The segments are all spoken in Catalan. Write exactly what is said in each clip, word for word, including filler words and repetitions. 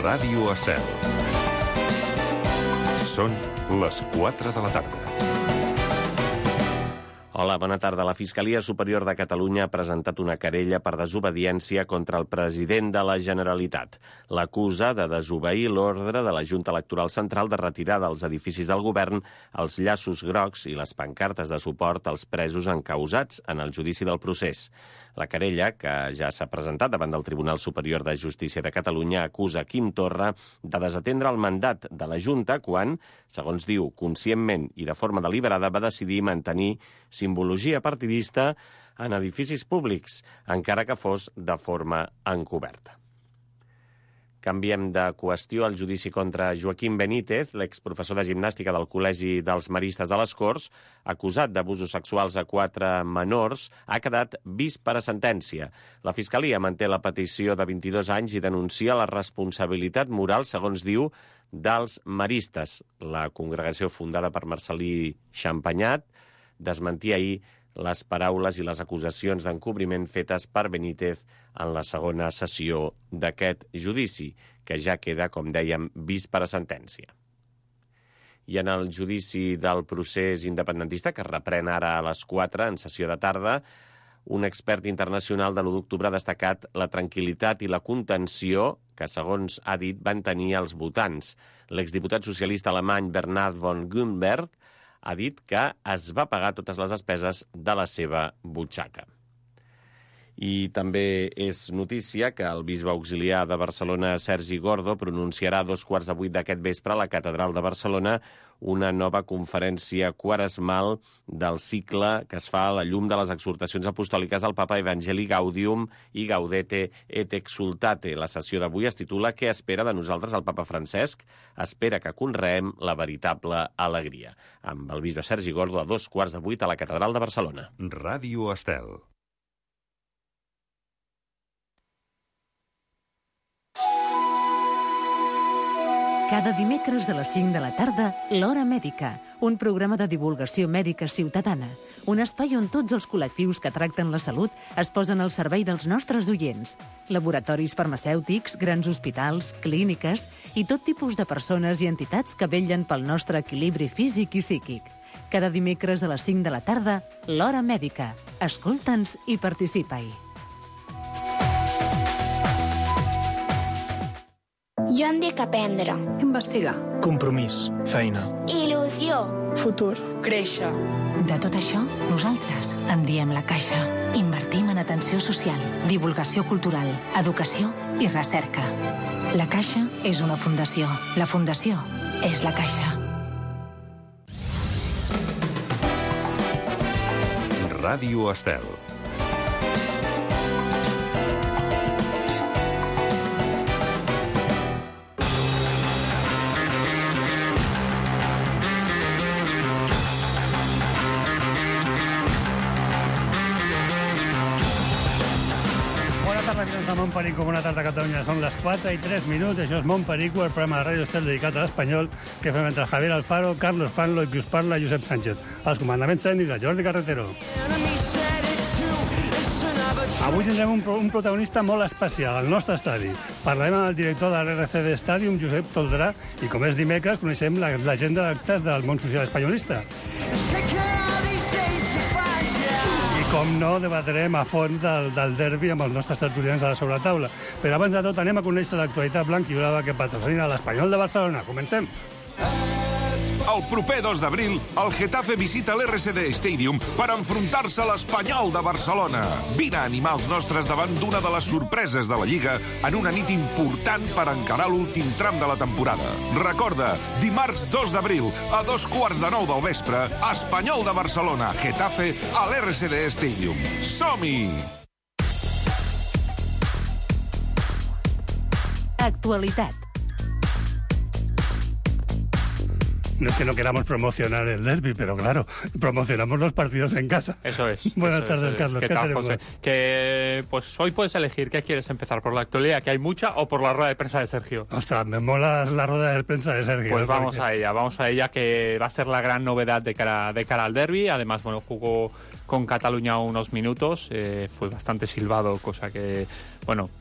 Ràdio Estel. Són les quatre de la tarda. Hola, bona tarda. La Fiscalia Superior de Catalunya ha presentat una querella per desobediència contra el president de la Generalitat. L'acusa de desobeir l'ordre de la Junta Electoral Central de retirar dels edificis del govern els llaços grocs i les pancartes de suport als presos encausats en el judici del procés. La querella, que ja s'ha presentat davant del Tribunal Superior de Justícia de Catalunya, acusa Quim Torra de desatendre el mandat de la Junta quan, segons diu, conscientment i de forma deliberada va decidir mantenir simbologia partidista en edificis públics, encara que fos de forma encoberta. Canviem de qüestió. El judici contra Joaquim Benítez, l'exprofessor de gimnàstica del Col·legi dels Maristes de les Corts, acusat d'abusos sexuals a quatre menors, ha quedat vist per a sentència. La Fiscalia manté la petició de vint-i-dos anys i denuncia la responsabilitat moral, segons diu, dels Maristes. La congregació fundada per Marcel·lí Champagnat desmentia ahir les paraules i les acusacions d'encobriment fetes per Benítez en la segona sessió d'aquest judici, que ja queda, com dèiem, vist per a sentència. I en el judici del procés independentista, que reprèn ara a les quatre en sessió de tarda, un expert internacional de l'u d'octubre ha destacat la tranquil·litat i la contenció que, segons ha dit, van tenir els votants. L'exdiputat socialista alemany Bernhard von Grünberg ha dit que es va pagar totes les despeses de la seva butxaca. I també és notícia que el bisbe auxiliar de Barcelona, Sergi Gordo, pronunciarà a dos quarts de vuit d'aquest vespre a la Catedral de Barcelona una nova conferència quaresmal del cicle que es fa a la llum de les exhortacions apostòliques del Papa Evangelii Gaudium i Gaudete et Exsultate. La sessió d'avui es titula «Què espera de nosaltres el Papa Francesc? Espera que conreem la veritable alegria», amb el bisbe Sergi Gordo a dos quarts de vuit a la Catedral de Barcelona. Ràdio Estel. Cada dimecres a les cinc de la tarda, L'Hora Mèdica, un programa de divulgació mèdica ciutadana, un espai on tots els col·lectius que tracten la salut es posen al servei dels nostres oients. Laboratoris farmacèutics, grans hospitals, clíniques i tot tipus de persones i entitats que vetllen pel nostre equilibri físic i psíquic. Cada dimecres a les cinc de la tarda, L'Hora Mèdica. Escolta'ns i participa-hi. Jo em dic aprendre. Investigar. Compromís. Feina. Il·lusió. Futur. Créixer. De tot això, nosaltres en diem La Caixa. Invertim en atenció social, divulgació cultural, educació i recerca. La Caixa és una fundació. La fundació és La Caixa. Ràdio Estel. A Montperico, bona tarda a Catalunya. Són les quatre i tres minuts. Això és Montperico, el programa de Ràdio Estel dedicat a l'espanyol que fem entre Javier Alfaro, Carlos Fanlo i qui us parla, Josep Sánchez. Els comandaments tècnics de Jordi Carretero. Avui tindrem un, un protagonista molt especial al nostre estadi. Parlarem amb el director de l'R C D Stadium, Josep Toldrà, i com és dimecres coneixem l'agenda d'actes del món social espanyolista. Com no, debatrem a fons del, del derbi amb els nostres tertulians a la sobretaula. Però abans de tot anem a conèixer l'actualitat blanquiolada que patrocina l'Espanyol de Barcelona. Comencem! El proper dos d'abril, el Getafe visita l'R C D Stadium per enfrontar-se a l'Espanyol de Barcelona. Vine a animar els nostres davant d'una de les sorpreses de la Lliga en una nit important per encarar l'últim tram de la temporada. Recorda, dimarts dos d'abril, a dos quarts de nou del vespre, Espanyol de Barcelona, Getafe, a l'R C D Stadium. Som-hi! Actualitat. No es que no queramos promocionar el derbi, pero claro, promocionamos los partidos en casa. Eso es. Buenas eso tardes, es, Carlos. ¿Qué, ¿Qué tal, tenemos? José? Que pues hoy puedes elegir qué quieres empezar, por la actualidad, que hay mucha, o por la rueda de prensa de Sergio. Ostras, me mola la rueda de prensa de Sergio. Pues ¿no? vamos Porque... a ella, vamos a ella, que va a ser la gran novedad de cara, de cara al derbi. Además, bueno, jugó con Cataluña unos minutos, eh, fue bastante silbado, cosa que, bueno,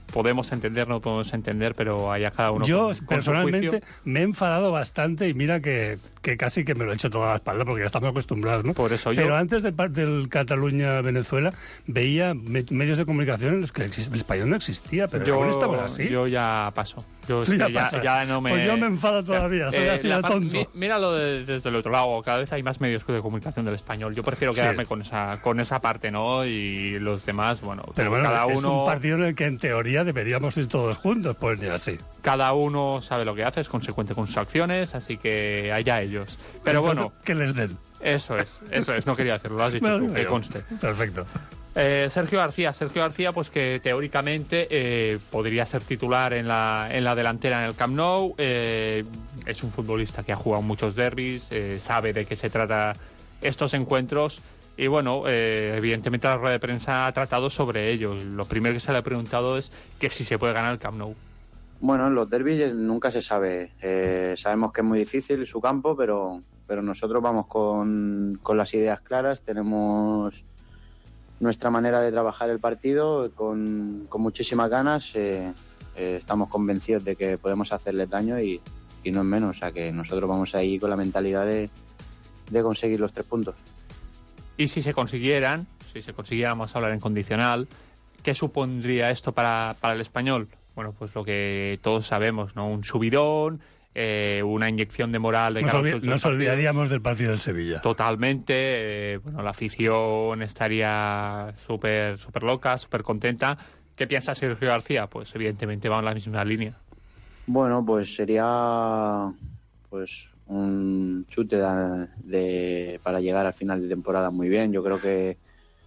podemos entender, no podemos entender, pero allá cada uno Yo, con, con personalmente, su juicio. me he enfadado bastante y mira que, que casi que me lo he hecho toda la espalda porque ya estamos acostumbrados, ¿no? Por eso yo... Pero antes del, del Cataluña-Venezuela veía me, medios de comunicación en los que el español no existía, pero yo, aún estamos así. Yo ya paso. Yo, Tú ya, ya, ya no me... Pues yo me enfado todavía, soy eh, así de tonto. Mi, míralo de, desde el otro lado, cada vez hay más medios de comunicación del español. Yo prefiero quedarme sí. con esa con esa parte, ¿no? Y los demás, bueno, pero bueno, cada es uno... un partido en el que en teoría deberíamos ir todos juntos, pues ni así. Cada uno sabe lo que hace, es consecuente con sus acciones, así que allá ellos. Pero entonces, bueno... que les den. Eso es, eso es, no quería decirlo, lo has dicho bueno, tú, que conste. Perfecto. Eh, Sergio García, Sergio García, pues que teóricamente eh, podría ser titular en la, en la delantera en el Camp Nou. Eh, es un futbolista que ha jugado muchos derbis, eh, sabe de qué se trata estos encuentros. Y bueno, eh, evidentemente la rueda de prensa ha tratado sobre ello. Lo primero que se le ha preguntado es que si se puede ganar el Camp Nou. Bueno, en los derbis nunca se sabe. Eh, sabemos que es muy difícil su campo, pero, pero nosotros vamos con, con las ideas claras. Tenemos nuestra manera de trabajar el partido con, con muchísimas ganas. Eh, eh, estamos convencidos de que podemos hacerles daño y, y no es menos. O sea que nosotros vamos ahí con la mentalidad de, de conseguir los tres puntos. Y si se consiguieran, si se consiguiéramos hablar en condicional, ¿qué supondría esto para, para el Español? Bueno, pues lo que todos sabemos, ¿no? Un subidón, eh, una inyección de moral de nos cara olvid- Nos olvidaríamos del partido del Sevilla. Totalmente. Eh, bueno, la afición estaría súper súper loca, súper contenta. ¿Qué piensa Sergio García? Pues evidentemente va en la misma línea. Bueno, pues sería pues un chute de, de, para llegar al final de temporada muy bien. Yo creo que,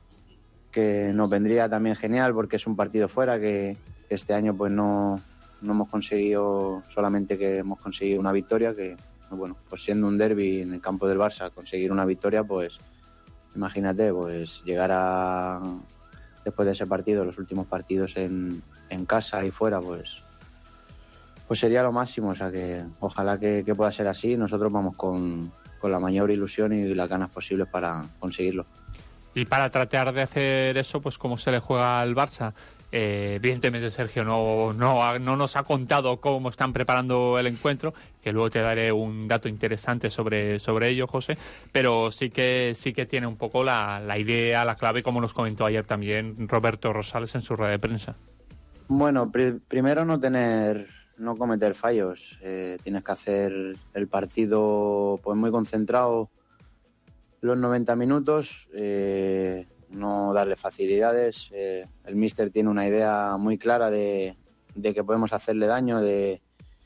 que nos vendría también genial porque es un partido fuera que este año pues no, no hemos conseguido, solamente que hemos conseguido una victoria, que bueno, pues siendo un derbi en el campo del Barça, conseguir una victoria, pues imagínate, pues llegar a después de ese partido, los últimos partidos en, en casa y fuera, pues pues sería lo máximo. O sea que ojalá que, que pueda ser así. Nosotros vamos con, con la mayor ilusión y las ganas posibles para conseguirlo. Y para tratar de hacer eso, pues ¿cómo se le juega al Barça? Eh, evidentemente Sergio no, no, no nos ha contado cómo están preparando el encuentro, que luego te daré un dato interesante sobre, sobre ello, José, pero sí que sí que tiene un poco la, la idea, la clave, como nos comentó ayer también Roberto Rosales en su rueda de prensa. Bueno, pr- primero no tener, no cometer fallos. Eh, tienes que hacer el partido pues muy concentrado los noventa minutos, eh, no darle facilidades. Eh, el míster tiene una idea muy clara de, de que podemos hacerle daño, de,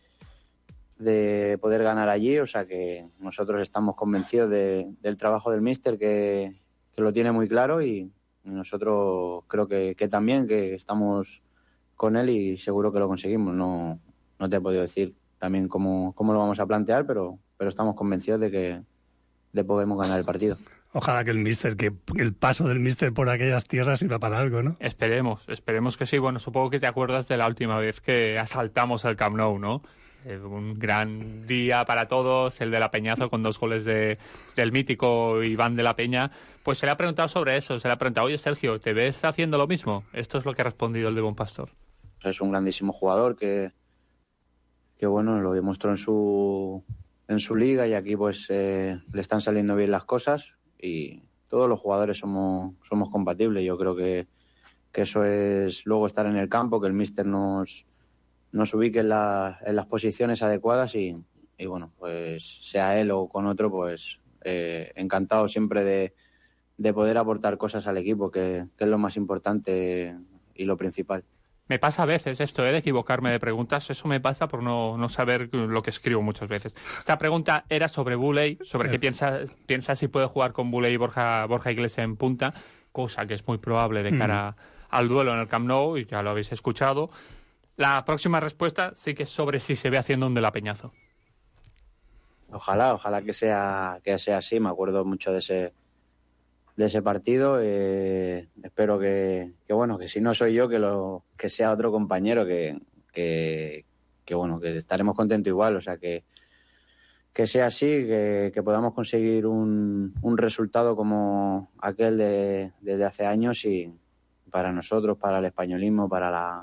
de poder ganar allí. O sea que nosotros estamos convencidos de, del trabajo del míster, que, que lo tiene muy claro, y nosotros creo que, que también, que estamos con él y seguro que lo conseguimos. No, no te he podido decir también cómo, cómo lo vamos a plantear, pero, pero estamos convencidos de que de podemos ganar el partido. Ojalá que el míster, que el paso del míster por aquellas tierras sirva para algo, ¿no? Esperemos, esperemos que sí. Bueno, supongo que te acuerdas de la última vez que asaltamos el Camp Nou, ¿no? Eh, un gran día para todos, el de la Peñazo con dos goles de, del mítico Iván de la Peña. Pues se le ha preguntado sobre eso, se le ha preguntado, oye Sergio, ¿te ves haciendo lo mismo? Esto es lo que ha respondido el de Bon Pastor. Es un grandísimo jugador que, que bueno, lo demostró en su, en su liga, y aquí pues eh, le están saliendo bien las cosas. Y todos los jugadores somos, somos compatibles. Yo creo que, que eso es luego estar en el campo, que el míster nos, nos ubique en, la, en las posiciones adecuadas y, y bueno, pues sea él o con otro, pues eh, encantado siempre de, de poder aportar cosas al equipo, que, que es lo más importante y lo principal. Me pasa a veces esto, ¿eh? de equivocarme de preguntas. Eso me pasa por no, no saber lo que escribo muchas veces. Esta pregunta era sobre Buley, sobre qué piensa, piensa si puede jugar con Buley y Borja, Borja Iglesias en punta, cosa que es muy probable de cara mm. al duelo en el Camp Nou, y ya lo habéis escuchado. La próxima respuesta sí que es sobre si se ve haciendo un de la Peñazo. Ojalá, ojalá que sea, que sea así. Me acuerdo mucho de ese de ese partido. Eh, espero que, que bueno, que si no soy yo, que lo que sea otro compañero, que, que, que bueno, que estaremos contentos igual. O sea, que, que sea así, que, que podamos conseguir un, un resultado como aquel de, de hace años, y para nosotros, para el españolismo, para la,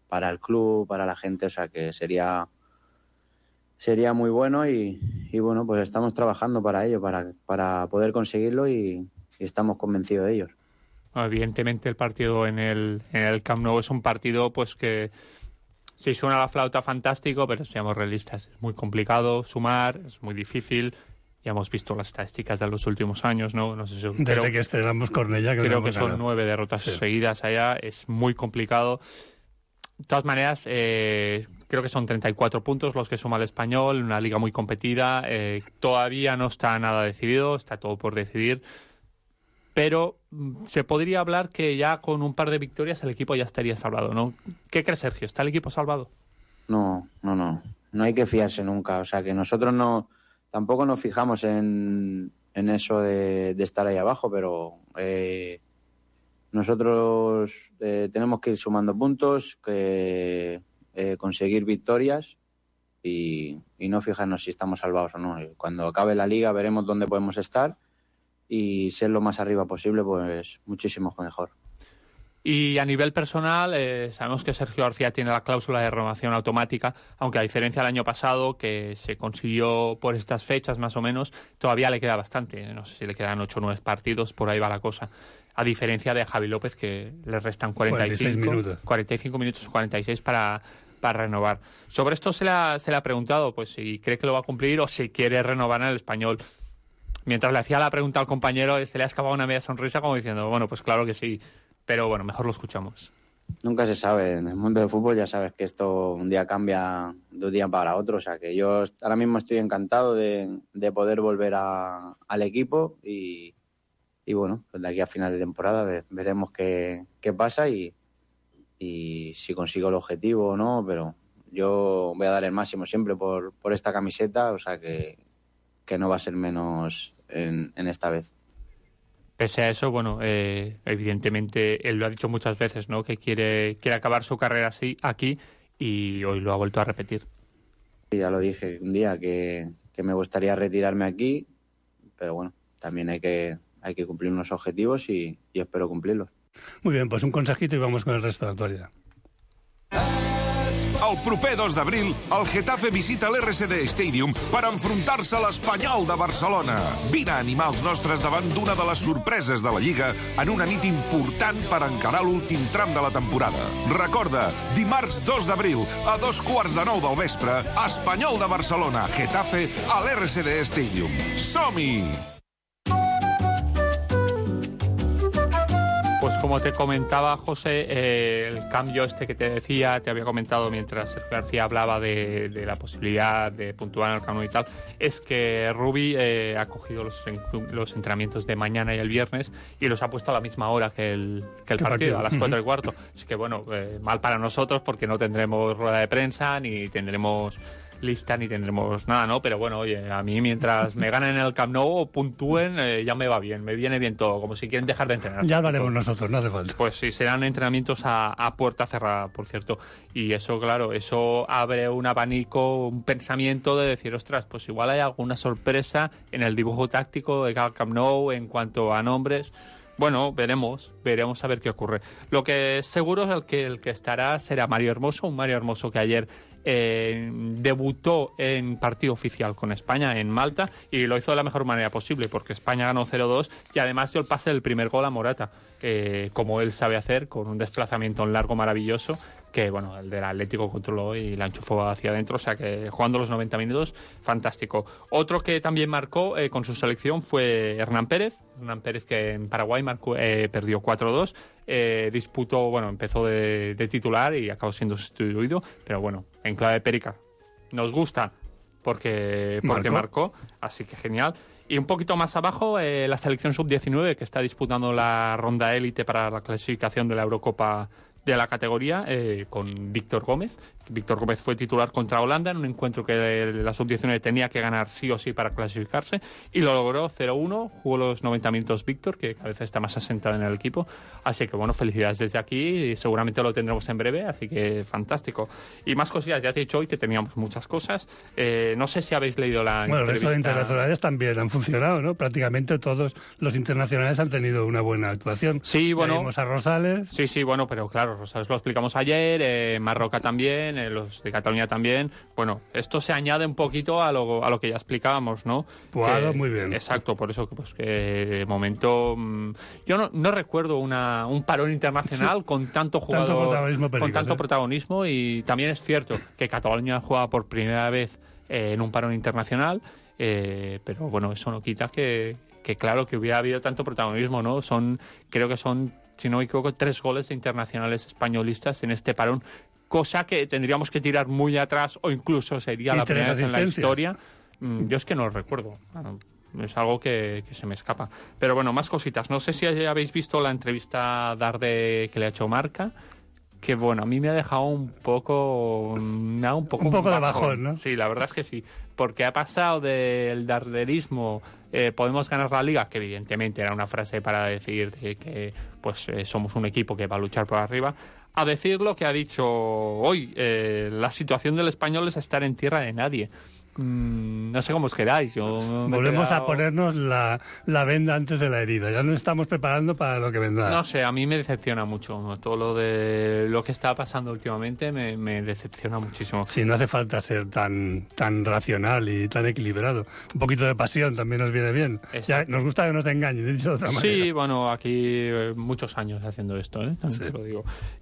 para el club, para la gente, o sea que sería sería muy bueno y, y bueno, pues estamos trabajando para ello, para, para poder conseguirlo y, y estamos convencidos de ello. Evidentemente el partido en el, en el Camp Nou es un partido pues que si suena la flauta fantástico, pero seamos realistas, es muy complicado sumar, es muy difícil. Ya hemos visto las estadísticas de los últimos años, ¿no? No sé si, Desde creo, que estrenamos Cornellá. Que creo no que son ganado. nueve derrotas sí. seguidas allá, es muy complicado. De todas maneras, eh, creo que son treinta y cuatro puntos los que suma el Español, una liga muy competida. Eh, todavía no está nada decidido, está todo por decidir. Pero se podría hablar que ya con un par de victorias el equipo ya estaría salvado, ¿no? ¿Qué crees, Sergio? ¿Está el equipo salvado? No, no, no. No hay que fiarse nunca. O sea, que nosotros no tampoco nos fijamos en, en eso de, de estar ahí abajo, pero eh, nosotros eh, tenemos que ir sumando puntos, que eh, conseguir victorias y, y no fijarnos si estamos salvados o no. Cuando acabe la liga veremos dónde podemos estar y ser lo más arriba posible, pues muchísimo mejor. Y a nivel personal, eh, sabemos que Sergio García tiene la cláusula de renovación automática, aunque a diferencia del año pasado, que se consiguió por estas fechas más o menos, todavía le queda bastante. No sé si le quedan ocho o nueve partidos, por ahí va la cosa. A diferencia de Javi López, que le restan cuarenta y cinco minutos, cuarenta y cinco minutos, cuarenta y seis para, para renovar. Sobre esto se le, ha, se le ha preguntado pues si cree que lo va a cumplir o si quiere renovar en el Español. Mientras le hacía la pregunta al compañero, se le ha escapado una media sonrisa como diciendo, bueno, pues claro que sí. Pero bueno, mejor lo escuchamos. Nunca se sabe. En el mundo del fútbol ya sabes que esto un día cambia de un día para otro. O sea que yo ahora mismo estoy encantado de, de poder volver a, al equipo y, y bueno, pues de aquí a final de temporada ver, veremos qué, qué pasa y, y si consigo el objetivo o no. Pero yo voy a dar el máximo siempre por, por esta camiseta. O sea que, que no va a ser menos en, en esta vez. Pese a eso, bueno, eh, evidentemente él lo ha dicho muchas veces, ¿no? Que quiere, quiere acabar su carrera así aquí y hoy lo ha vuelto a repetir. Ya lo dije un día que, que me gustaría retirarme aquí, pero bueno, también hay que, hay que cumplir unos objetivos y, y espero cumplirlos. Muy bien, pues un consejito y vamos con el resto de la actualidad. El proper dos d'abril, el Getafe visita l'R C D Stadium per enfrontar-se a l'Espanyol de Barcelona. Vine a animar els nostres davant d'una de les sorpreses de la Lliga en una nit important per encarar l'últim tram de la temporada. Recorda, dimarts dos d'abril, a dos quarts de nou del vespre, Espanyol de Barcelona, Getafe, a l'R C D Stadium. Som-hi! Pues como te comentaba, José, eh, el cambio este que te decía, te había comentado mientras Sergio García hablaba de, de la posibilidad de puntuar en el Camp Nou y tal, es que Rubi eh, ha cogido los, los entrenamientos de mañana y el viernes y los ha puesto a la misma hora que el, que el partido, partido, a las cuatro uh-huh. y cuarto. Así que bueno, eh, mal para nosotros porque no tendremos rueda de prensa ni tendremos lista ni tendremos nada, ¿no? Pero bueno, oye, a mí mientras me ganen en el Camp Nou o puntúen, eh, ya me va bien, me viene bien todo, como si quieren dejar de entrenar. Ya lo haremos nosotros, no hace falta. Pues sí, serán entrenamientos a, a puerta cerrada, por cierto. Y eso, claro, eso abre un abanico, un pensamiento de decir, ostras, pues igual hay alguna sorpresa en el dibujo táctico de cada Camp Nou en cuanto a nombres. Bueno, veremos, veremos a ver qué ocurre. Lo que es seguro es el que, el que estará será Mario Hermoso, un Mario Hermoso que ayer Eh, debutó en partido oficial con España en Malta y lo hizo de la mejor manera posible porque España ganó cero dos y además dio el pase del primer gol a Morata, eh, como él sabe hacer, con un desplazamiento en largo maravilloso que bueno, el del Atlético controló y la enchufó hacia adentro, o sea que jugando los noventa minutos, fantástico. Otro que también marcó eh, con su selección fue Hernán Pérez, Hernán Pérez que en Paraguay marcó, eh, perdió cuatro dos, eh, disputó, bueno, empezó de, de titular y acabó siendo sustituido, pero bueno, en clave Perica, nos gusta porque, porque marcó. marcó, así que genial. Y un poquito más abajo, eh, la selección sub diecinueve que está disputando la ronda élite para la clasificación de la Eurocopa de la categoría, eh, con Víctor Gómez, Víctor Gómez fue titular contra Holanda en un encuentro que la sub diecinueve tenía que ganar sí o sí para clasificarse, y lo logró cero uno, jugó los noventa minutos Víctor, que cada vez está más asentado en el equipo, así que bueno, felicidades desde aquí, y seguramente lo tendremos en breve, así que fantástico. Y más cosillas, ya te he dicho hoy que teníamos muchas cosas, eh, no sé si habéis leído la Bueno, el resto de entrevista... internacionales también han funcionado, ¿no? Prácticamente todos los internacionales han tenido una buena actuación. Sí, bueno... Ya vimos a Rosales. Sí, sí, bueno, pero claro, Rosales lo explicamos ayer, eh, Marroca también, eh, los de Cataluña también. Bueno, esto se añade un poquito a lo, a lo que ya explicábamos, ¿no? Puado, muy bien. Exacto, por eso que, pues, que de momento... Mmm, yo no, no recuerdo una, un parón internacional sí, con tanto jugador, tanto protagonismo con tanto ¿eh? protagonismo, y también es cierto que Cataluña juega por primera vez eh, en un parón internacional, eh, pero bueno, eso no quita que, que claro, que hubiera habido tanto protagonismo, ¿no? Son, creo que son, si no me equivoco, tres goles de internacionales españolistas en este parón, cosa que tendríamos que tirar muy atrás, o incluso sería la primera vez en la historia. Mm, yo es que no lo recuerdo. Es algo que, que se me escapa. Pero bueno, más cositas. No sé si habéis visto la entrevista Darde que le ha hecho Marca, que bueno, a mí me ha dejado un poco... Me ha un poco, un poco de bajón, ¿no? Sí, la verdad es que sí. Porque ha pasado del darderismo, eh, podemos ganar la Liga, que evidentemente era una frase para decir que, que pues eh, somos un equipo que va a luchar por arriba, a decir lo que ha dicho hoy. Eh, la situación del Español es estar en tierra de nadie. Mm, no sé cómo os quedáis. Yo Volvemos quedado... a ponernos la, la venda antes de la herida. Ya nos estamos preparando para lo que vendrá. No sé, a mí me decepciona mucho, ¿no? Todo lo de lo que está pasando últimamente me, me decepciona muchísimo. Sí, no hace falta ser tan, tan racional y tan equilibrado. Un poquito de pasión también nos viene bien. Ya, nos gusta que nos engañen, dicho de otra manera. Sí, bueno, aquí eh, muchos años haciendo esto, ¿eh? También sí. Te lo digo.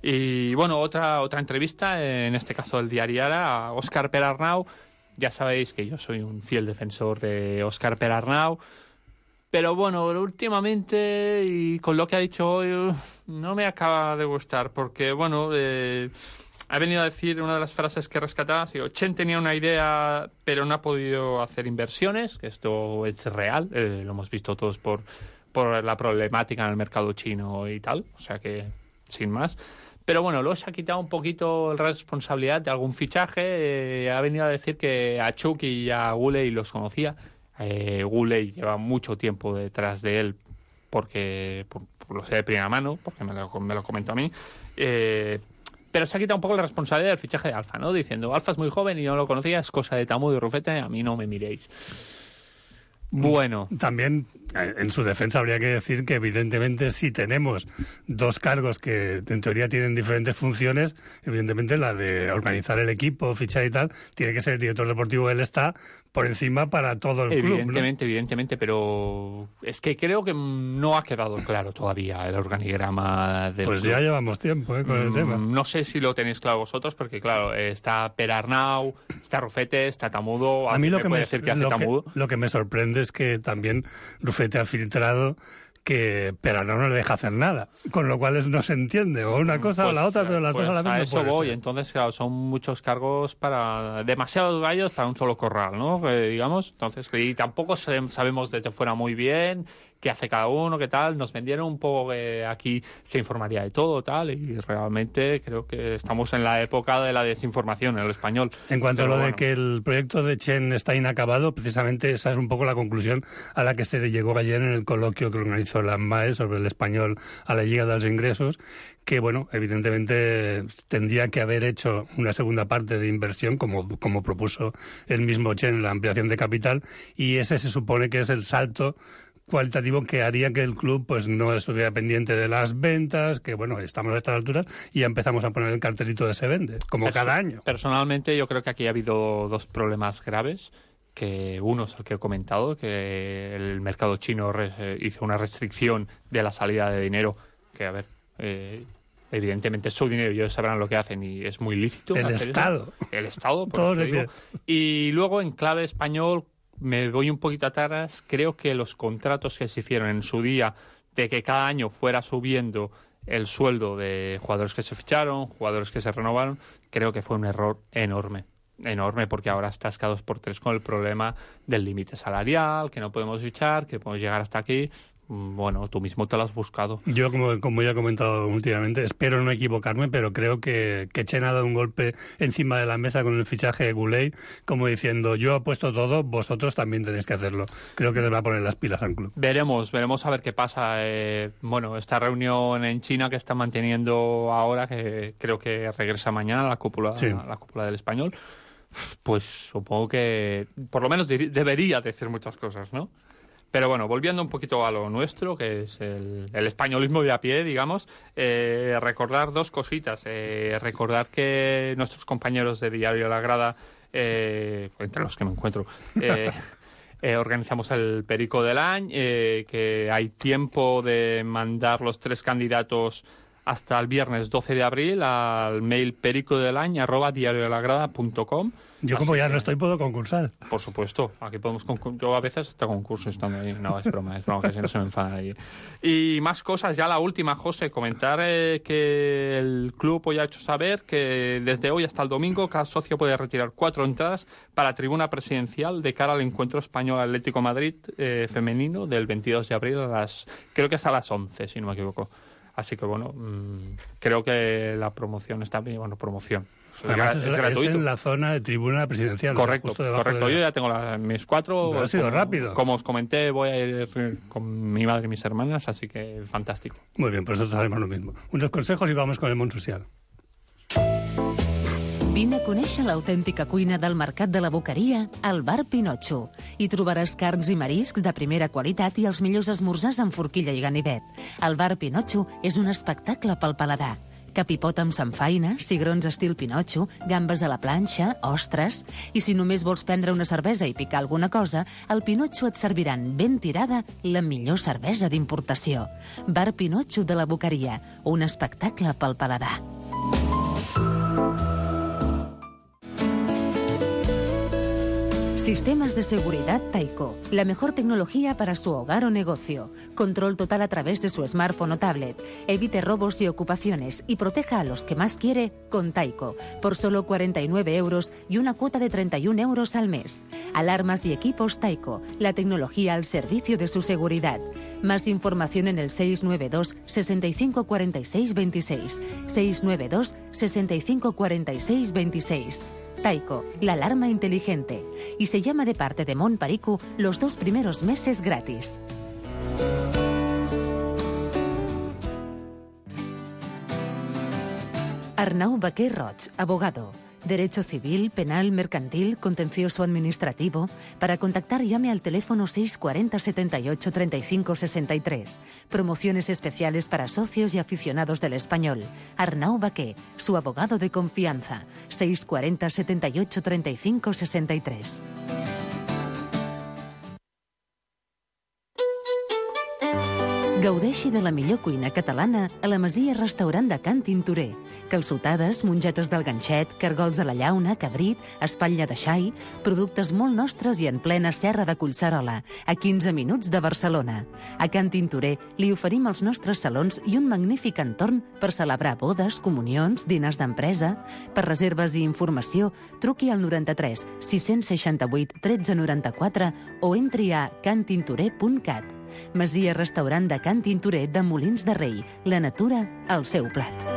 Y bueno, otra, otra entrevista, en este caso del Diario Ara, a Óscar Perarnau. Ya sabéis que yo soy un fiel defensor de Óscar Perarnau, pero bueno, últimamente, y con lo que ha dicho hoy, no me acaba de gustar, porque bueno, eh, ha venido a decir una de las frases que rescataba, si Chen tenía una idea, pero no ha podido hacer inversiones, que esto es real, eh, lo hemos visto todos por, por la problemática en el mercado chino y tal, o sea que, sin más. Pero bueno, luego se ha quitado un poquito la responsabilidad de algún fichaje. Eh, ha venido a decir que a Chuck y a Guley los conocía. Eh, Guley lleva mucho tiempo detrás de él, porque por, por lo sé de primera mano, porque me lo, me lo comentó a mí. Eh, pero se ha quitado un poco la responsabilidad del fichaje de Alfa, ¿no? Diciendo, Alfa es muy joven y no lo conocía, es cosa de Tamudo y Rufete, a mí no me miréis. Bueno. También, en su defensa, habría que decir que, evidentemente, si tenemos dos cargos que, en teoría, tienen diferentes funciones, evidentemente, la de organizar el equipo, fichar y tal, tiene que ser el director deportivo, él está por encima para todo el club, ¿no? Evidentemente, evidentemente, pero es que creo que no ha quedado claro todavía el organigrama del Pues club. Ya llevamos tiempo, ¿eh? con el mm, tema. No sé si lo tenéis claro vosotros, porque, claro, está Perarnau, está Rufete, está Tamudo. A mí lo que me, decir que hace lo, Tamudo. que, lo que me sorprende es que también Rufete ha filtrado que Perarnau no le deja hacer nada, con lo cual es, no se entiende, o una cosa pues, o la otra, pero las pues dos a la vez a no eso puede voy, ser. Entonces, claro, son muchos cargos para... demasiados gallos para un solo corral, ¿no? Eh, digamos, entonces, y tampoco sabemos desde fuera muy bien qué hace cada uno, qué tal. Nos vendieron un poco que aquí se informaría de todo, tal, y realmente creo que estamos en la época de la desinformación en el español. En cuanto Pero a lo bueno. de que el proyecto de Chen está inacabado, precisamente esa es un poco la conclusión a la que se llegó ayer en el coloquio que organizó la M A E sobre el español a la Lliga dels Ingressos, que, bueno, evidentemente tendría que haber hecho una segunda parte de inversión, como, como propuso el mismo Chen en la ampliación de capital, y ese se supone que es el salto cualitativo que haría que el club pues no estuviera pendiente de las ventas, que bueno, estamos a estas alturas y ya empezamos a poner el cartelito de se vende, como Perso- cada año. Personalmente yo creo que aquí ha habido dos problemas graves, que uno es el que he comentado, que el mercado chino re- hizo una restricción de la salida de dinero, que a ver, eh, evidentemente es su dinero y ellos sabrán lo que hacen y es muy lícito. El hacer Estado. Eso. El Estado, por Todos eso de digo. pie. Y luego en clave español, me voy un poquito atrás, creo que los contratos que se hicieron en su día de que cada año fuera subiendo el sueldo de jugadores que se ficharon, jugadores que se renovaron, creo que fue un error enorme. Enorme, porque ahora estás cada dos por tres con el problema del límite salarial, que no podemos fichar, que podemos llegar hasta aquí. bueno, tú mismo te lo has buscado. Yo, como, como ya he comentado últimamente, espero no equivocarme, pero creo que, que Chen ha dado un golpe encima de la mesa con el fichaje de Goulet, como diciendo, yo he puesto todo, vosotros también tenéis que hacerlo. Creo que les va a poner las pilas al club. Veremos, veremos a ver qué pasa. Eh, bueno, esta reunión en China que está manteniendo ahora, que creo que regresa mañana a la cúpula, sí. a la cúpula del Español, pues supongo que por lo menos de- debería decir muchas cosas, ¿no? Pero bueno, volviendo un poquito a lo nuestro, que es el, el españolismo de a pie, digamos, eh, recordar dos cositas. Eh, recordar que nuestros compañeros de Diario La Grada, eh, entre los que me encuentro, eh, eh, organizamos el Perico del Año, eh, que hay tiempo de mandar los tres candidatos hasta el viernes doce de abril al mail pericodelañ arroba diariolagrada punto com. Yo, como Así ya que, no estoy, puedo concursar. por supuesto, aquí podemos concur- yo a veces hasta concurso estando ahí. No, es broma, es broma, que si no se me enfadan ahí. Y más cosas, ya la última, José, comentar eh, que el club hoy ha hecho saber que desde hoy hasta el domingo cada socio puede retirar cuatro entradas para la tribuna presidencial de cara al encuentro español Atlético Madrid eh, femenino del veintidós de abril a las, creo que es a las once, si no me equivoco. Así que bueno, mmm, creo que la promoción está bien, bueno, promoción. Además, es, es, es es gratuito. en la zona de tribuna presidencial. Correcto, justo debajo correcto. de- Yo ya tengo la- mis cuatro. Pero ha sido como, rápido. Como os comenté, voy a ir con mi madre y mis hermanas, así que fantástico. Muy bien, pues nosotros haremos lo mismo. Unos consejos y vamos con el món social. Vine a conèixer l'autèntica cuina del Mercat de la Boqueria al Bar Pinotxo. Hi trobaràs carns i mariscs de primera qualitat i els millors esmorzars amb forquilla i ganivet. El Bar Pinotxo és un espectacle pel paladar. Capipot amb samfaina, cigrons estil Pinotxo, gambes a la planxa, ostres... I si només vols prendre una cervesa i picar alguna cosa, al Pinotxo et serviran ben tirada la millor cervesa d'importació. Bar Pinotxo de la Boqueria, un espectacle pel paladar. Sistemas de seguridad Taiko. La mejor tecnología para su hogar o negocio. Control total a través de su smartphone o tablet. Evite robos y ocupaciones y proteja a los que más quiere con Taiko. Por solo cuarenta y nueve euros y una cuota de treinta y un euros al mes. Alarmas y equipos Taiko. La tecnología al servicio de su seguridad. Más información en el seis nueve dos, sesenta y cinco cuarenta y seis veintiséis. seis nueve dos, sesenta y cinco cuarenta y seis veintiséis. Taiko, la alarma inteligente. Y se llama de parte de Mon Perico los dos primeros meses gratis. Arnau Baquer Roig, abogado. Derecho civil, penal, mercantil, contencioso administrativo. Para contactar llame al teléfono seis cuarenta, setenta y ocho, treinta y cinco, sesenta y tres. Promociones especiales para socios y aficionados del español. Arnau Baquer, su abogado de confianza. seis cuarenta, setenta y ocho, treinta y cinco, sesenta y tres. Gaudeixi de la millor cuina catalana a la Masia Restaurant de Can Tintorer. Calçotades, mongetes del ganxet, cargols de la llauna, cabrit, espatlla de xai, productes molt nostres i en plena serra de Collserola, a quinze minuts de Barcelona. A Can Tintorer li oferim els nostres salons i un magnífic entorn per celebrar bodes, comunions, diners d'empresa. Per reserves i informació, truqui al noranta-tres, sis-cents seixanta-vuit, tretze noranta-quatre o entri a cantintorer punt cat. Masia Restaurant de Can Tintorer de Molins de Rei. La natura al seu plat.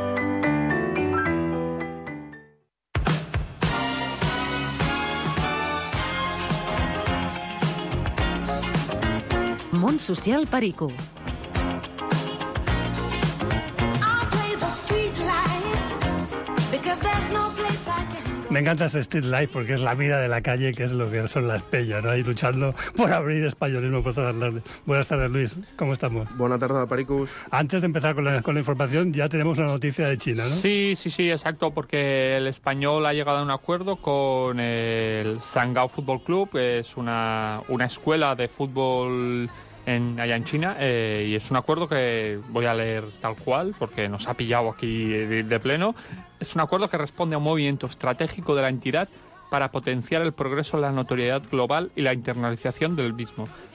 Món Social Perico. Me encanta este Street Life porque es la vida de la calle, que es lo que son las peñas, ¿no? Ahí luchando por abrir españolismo por todas las... Buenas tardes, Luis. ¿Cómo estamos? Buenas tardes, Pericus. Antes de empezar con la, con la información, ya tenemos una noticia de China, ¿no? Sí, sí, sí, exacto, porque el español ha llegado a un acuerdo con el Sangao Football Club, que es una, una escuela de fútbol en, allá en China, eh, y es un acuerdo que voy a leer tal cual, porque nos ha pillado aquí de, de pleno. Es un acuerdo que responde a un movimiento estratégico de la entidad para potenciar el progreso, la notoriedad global y la internalización del mismo.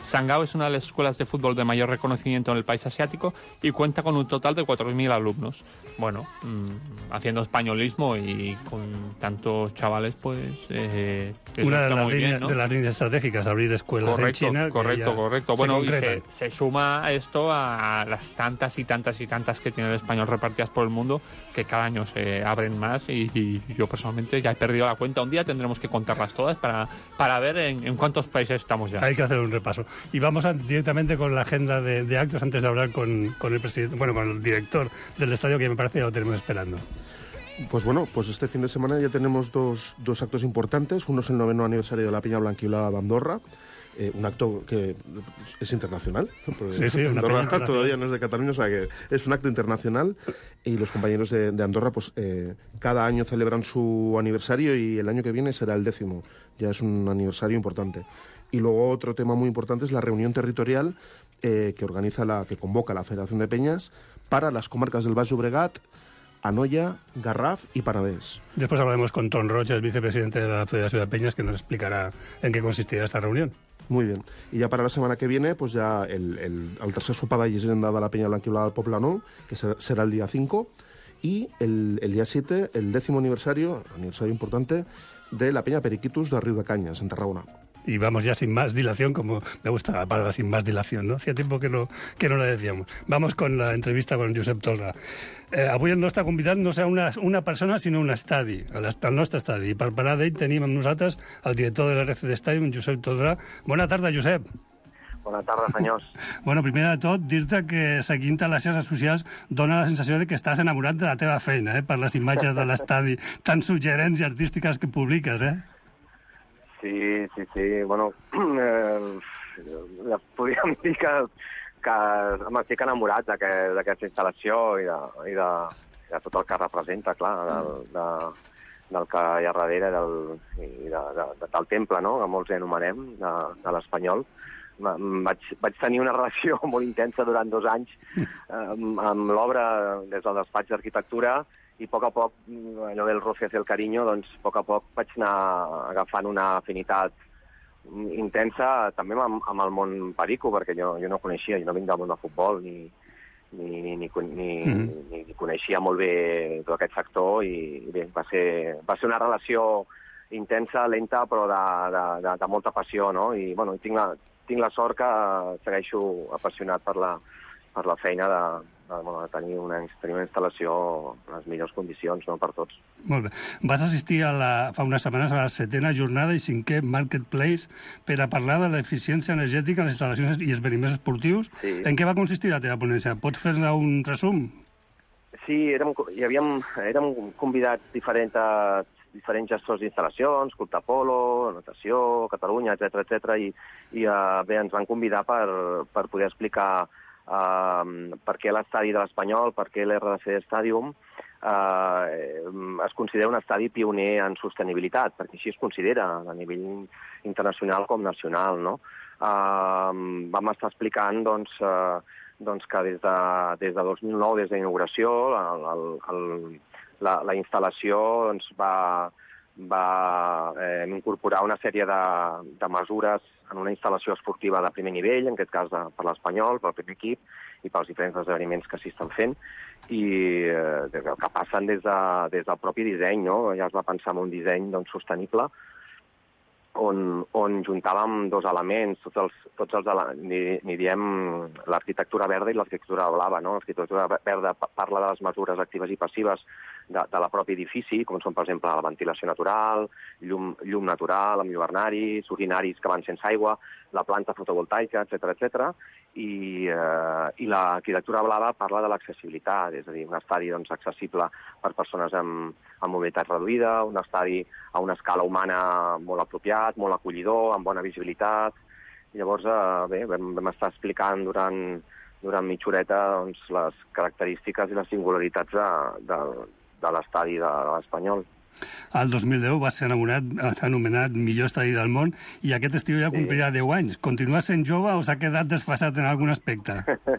Sangao es una de las escuelas de fútbol de mayor reconocimiento en el país asiático y cuenta con un total de cuatro mil alumnos. Bueno, mmm, haciendo españolismo y con tantos chavales, pues... Eh, una de las, muy líneas, bien, ¿no? de las líneas estratégicas, abrir escuelas correcto, en China. Correcto, correcto. Se bueno, concretan. y se, se suma esto a las tantas y tantas y tantas que tiene el español repartidas por el mundo, que cada año se abren más y, y yo personalmente ya he perdido la cuenta. Un día tendremos que contarlas todas para, para ver en, en cuántos países estamos ya. Hay que hacer un repaso. Y vamos a, directamente con la agenda de, de actos antes de hablar con, con el presidente, bueno, con el director del estadio, que me parece que ya lo tenemos esperando. Pues bueno, pues este fin de semana ya tenemos dos, dos actos importantes. Uno es el noveno aniversario de la Peña Blanquiolada de Andorra, eh, un acto que es internacional. Sí, sí, una Andorra peña todavía no es de Cataluña, o sea que es un acto internacional. Y los compañeros de, de Andorra, pues eh, cada año celebran su aniversario y el año que viene será el décimo. Ya es un aniversario importante. Y luego otro tema muy importante es la reunión territorial eh, que organiza la, que convoca la Federación de Peñas para las comarcas del Baix Llobregat, Anoia, Garraf y Penedès. Después hablaremos con Tom Roig, el vicepresidente de la Federación de Peñas, que nos explicará en qué consistirá esta reunión. Muy bien. Y ya para la semana que viene, pues ya el, el, el tercer sopar de llegenda de la Peña Blanquiolada del Poblenou, que será, será el día cinco, y el, el día siete, el décimo aniversario, aniversario importante, de la Peña Periquitus de Riu de Cañas, en Tarragona. Y vamos ya sin más dilación, como me gusta la palabra sin más dilación, ¿no? Hacía tiempo que no, que no la decíamos. Vamos con la entrevista con Josep Tolrà. Eh, avui el nostre convidat no serà una, una persona, sinó un estadi, el, el nostre estadi. I per parlar d'ell tenim amb nosaltres el director de l'R C D Stadium, Josep Tolrà. Bona tarda, Josep. Bona tarda, senyors. Bueno, primer de tot, dir-te que seguint a les xarxes socials dona la sensació de que estàs enamorat de la teva feina, eh? Per les imatges de l'estadi tan suggerents i artístiques que publiques, eh? Sí, sí, sí. Bueno, eh, podríem dir que, que m'estic enamorat d'aquesta instal·lació i de, i, de, i de tot el que representa, clar, del, de, del que hi ha darrere del, i de, de, de, del temple, no?, que molts anomenem, de, de l'Espanyol. Vaig, vaig tenir una relació molt intensa durant dos anys eh, amb, amb l'obra des del despatx d'arquitectura, i a poc a poc, allò del roce hacia el cariño, doncs a poc a poc vaig anar agafant una afinitat intensa també amb, amb el món perico, perquè jo, jo no coneixia, jo no vinc del món del futbol, ni, ni, ni, ni, ni, mm-hmm. ni, ni coneixia molt bé tot aquest sector, i bé, va ser, va ser una relació intensa, lenta, però de, de, de, de molta passió, no? I bueno, tinc la, tinc la sort que segueixo apassionat per la, per la feina de, de, bueno, de tenir, una, tenir una instal·lació en les millors condicions, no?, per tots. Molt bé. Vas assistir a la, fa unes setmanes a la setena jornada i cinquè Marketplace per a parlar de l'eficiència energètica en les instal·lacions i esdeveniments esportius. Sí. En què va consistir la teva ponència? Pots fer-ne un resum? Sí, érem, hi havíem, érem convidats diferents, diferents gestors d'instal·lacions, Club de Polo, Natació, Catalunya, etcètera, etcètera, i, i bé, ens van convidar per, per poder explicar Uh, per què l'estadi de l'Espanyol, per què l'R C D Stadium uh, es considera un estadi pioner en sostenibilitat, perquè així es considera a nivell internacional com nacional, no? Uh, vam estar explicant doncs, uh, doncs que des de, des de dos mil nou, des de l'inauguració, el, el, el, la, la instal·lació doncs, va, va eh, incorporar una sèrie de, de mesures en una instal·lació esportiva de primer nivell, en aquest cas de, per l'Espanyol, pel primer equip, i pels diferents esdeveniments que s'hi estan fent, i eh, que passen des, de, des del propi disseny, no? Ja es va pensar en un disseny doncs, sostenible, on, on juntàvem dos elements, tots els, tots els ni, ni diem l'arquitectura verda i l'arquitectura blava, no? L'arquitectura verda parla de les mesures actives i passives de, de la propi edifici, com són, per exemple, la ventilació natural, llum, llum natural, amb lluernaris, urinaris que van sense aigua, la planta fotovoltaica, etcètera, etcètera, i, eh, i l'arquitectura blava parla de l'accessibilitat, és a dir, un estadi doncs, accessible per persones amb, amb mobilitat reduïda, un estadi a una escala humana molt apropiat, molt acollidor, amb bona visibilitat. I llavors, eh, bé, vam, vam estar explicant durant, durant mitja horeta doncs, les característiques i les singularitats de, de, de l'estadi de l'Espanyol. El dos mil deu va ser anomenat, anomenat millor estadi del món i aquest estiu ja complirà sí. deu anys. Continua sent jove o s'ha quedat desfasat en algun aspecte?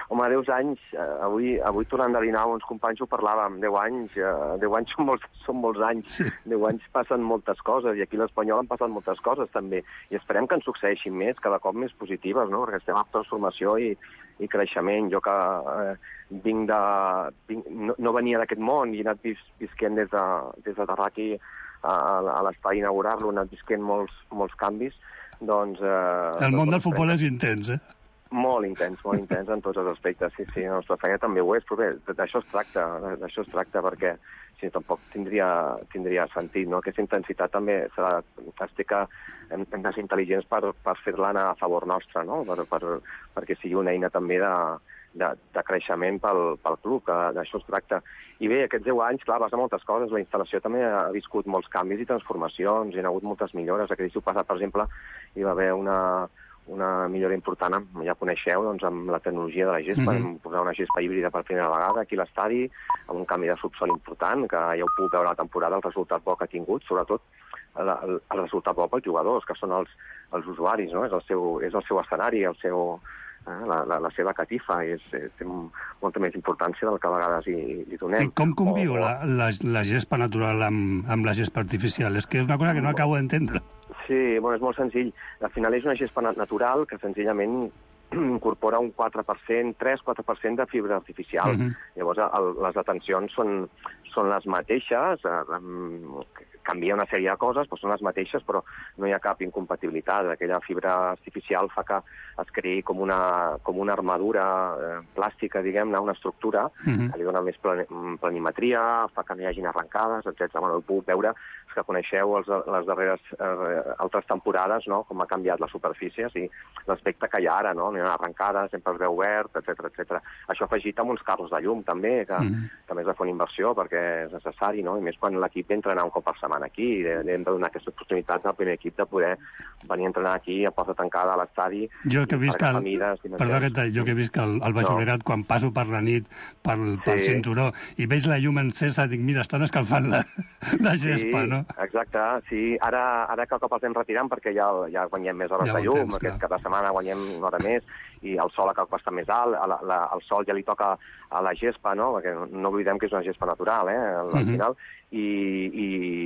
Home, deu anys, eh, avui, avui tornant de dinar amb uns companys ho parlàvem, deu anys, eh, deu anys són molts, són molts anys, sí. deu anys passen moltes coses, i aquí a l'Espanyol han passat moltes coses també, i esperem que en succeeixin més, cada cop més positives, no? Perquè estem en transformació i, i creixement. Jo que eh, vinc de... Vinc, no, no venia d'aquest món i he anat vis, visquent des de, des de Terraqui a, a l'estadi inaugurar-lo, he anat visquent molts, molts canvis, doncs... Eh, el món doncs, del futbol és intens, eh? Molt intens, molt intens en tots els aspectes, sí, sí, la nostra feina també ho és, però bé, d'això es tracta, d'això es tracta, perquè si no, tampoc tindria, tindria sentit, no? Aquesta intensitat també serà, es té que hem, hem de ser intel·ligents per, per fer-la anar a favor nostre, no? Per, per, perquè sigui una eina també de, de, de creixement pel, pel club, que d'això es tracta. I bé, aquests deu anys, clar, vas a moltes coses, la instal·lació també ha viscut molts canvis i transformacions, hi ha hagut moltes millores. Aquest estiu passat, per exemple, hi va haver una... una millora important, ja coneixeu, doncs, amb la tecnologia de la gespa. Mm-hmm. Vam posar una gespa híbrida per primera vegada aquí a l'estadi, amb un canvi de subsol important, que ja ho puc veure a la temporada, el resultat bo que ha tingut, sobretot el, el, el resultat bo pels jugadors, que són els, els usuaris, no? És el seu, és el seu escenari, el seu, eh, la, la, la seva catifa, és, és, té molta més importància del que a vegades hi, hi donem. I com conviu o, o... La, la, la gespa natural amb, amb la gespa artificial? És que és una cosa que no acabo d'entendre. Sí, bueno, és molt senzill. Al final és una gespa natural que senzillament incorpora un quatre per cent, tres quatre per cent de fibra artificial. Uh-huh. Llavors, el, les detencions són, són les mateixes, eh, canvia una sèrie de coses, però són les mateixes, però no hi ha cap incompatibilitat. Aquella fibra artificial fa que es creï com una, com una armadura eh, plàstica, diguem-ne, una estructura, uh-huh. que li dona més planimetria, fa que no hi hagin arrencades, etcètera. Bueno, ho puc veure, els que coneixeu els, les darreres eh, altres temporades, no? Com ha canviat les superfícies i l'aspecte que hi ha ara, no? N'hi ha arrencades, sempre es veu verd, etcètera, etcètera. Això afegit amb uns carros de llum, també, que mm. també és de fer una inversió perquè és necessari, no? I més quan l'equip ve a entrenar un cop per setmana aquí, i hem de donar aquesta oportunitat al primer equip de poder venir a entrenar aquí a porta tancada a l'estadi. Jo que visc al... Perdó, que jo que visc al, al Baix Llobregat, no. Quan passo per la nit pel, pel sí. cinturó i veig la llum encesa, dic, mira, estan escalfant la, la gespa, sí, no? Exacte, sí. Ara, ara que cop els hem retirant perquè ja, ja guanyem més hores ja de llum, tens, aquest clar. cap de setmana guanyem una hora més, i el sol a cop està més alt, la, la, el sol ja li toca a la gespa, no? Perquè no oblidem que és una gespa natural, eh, al uh-huh. final, i, i,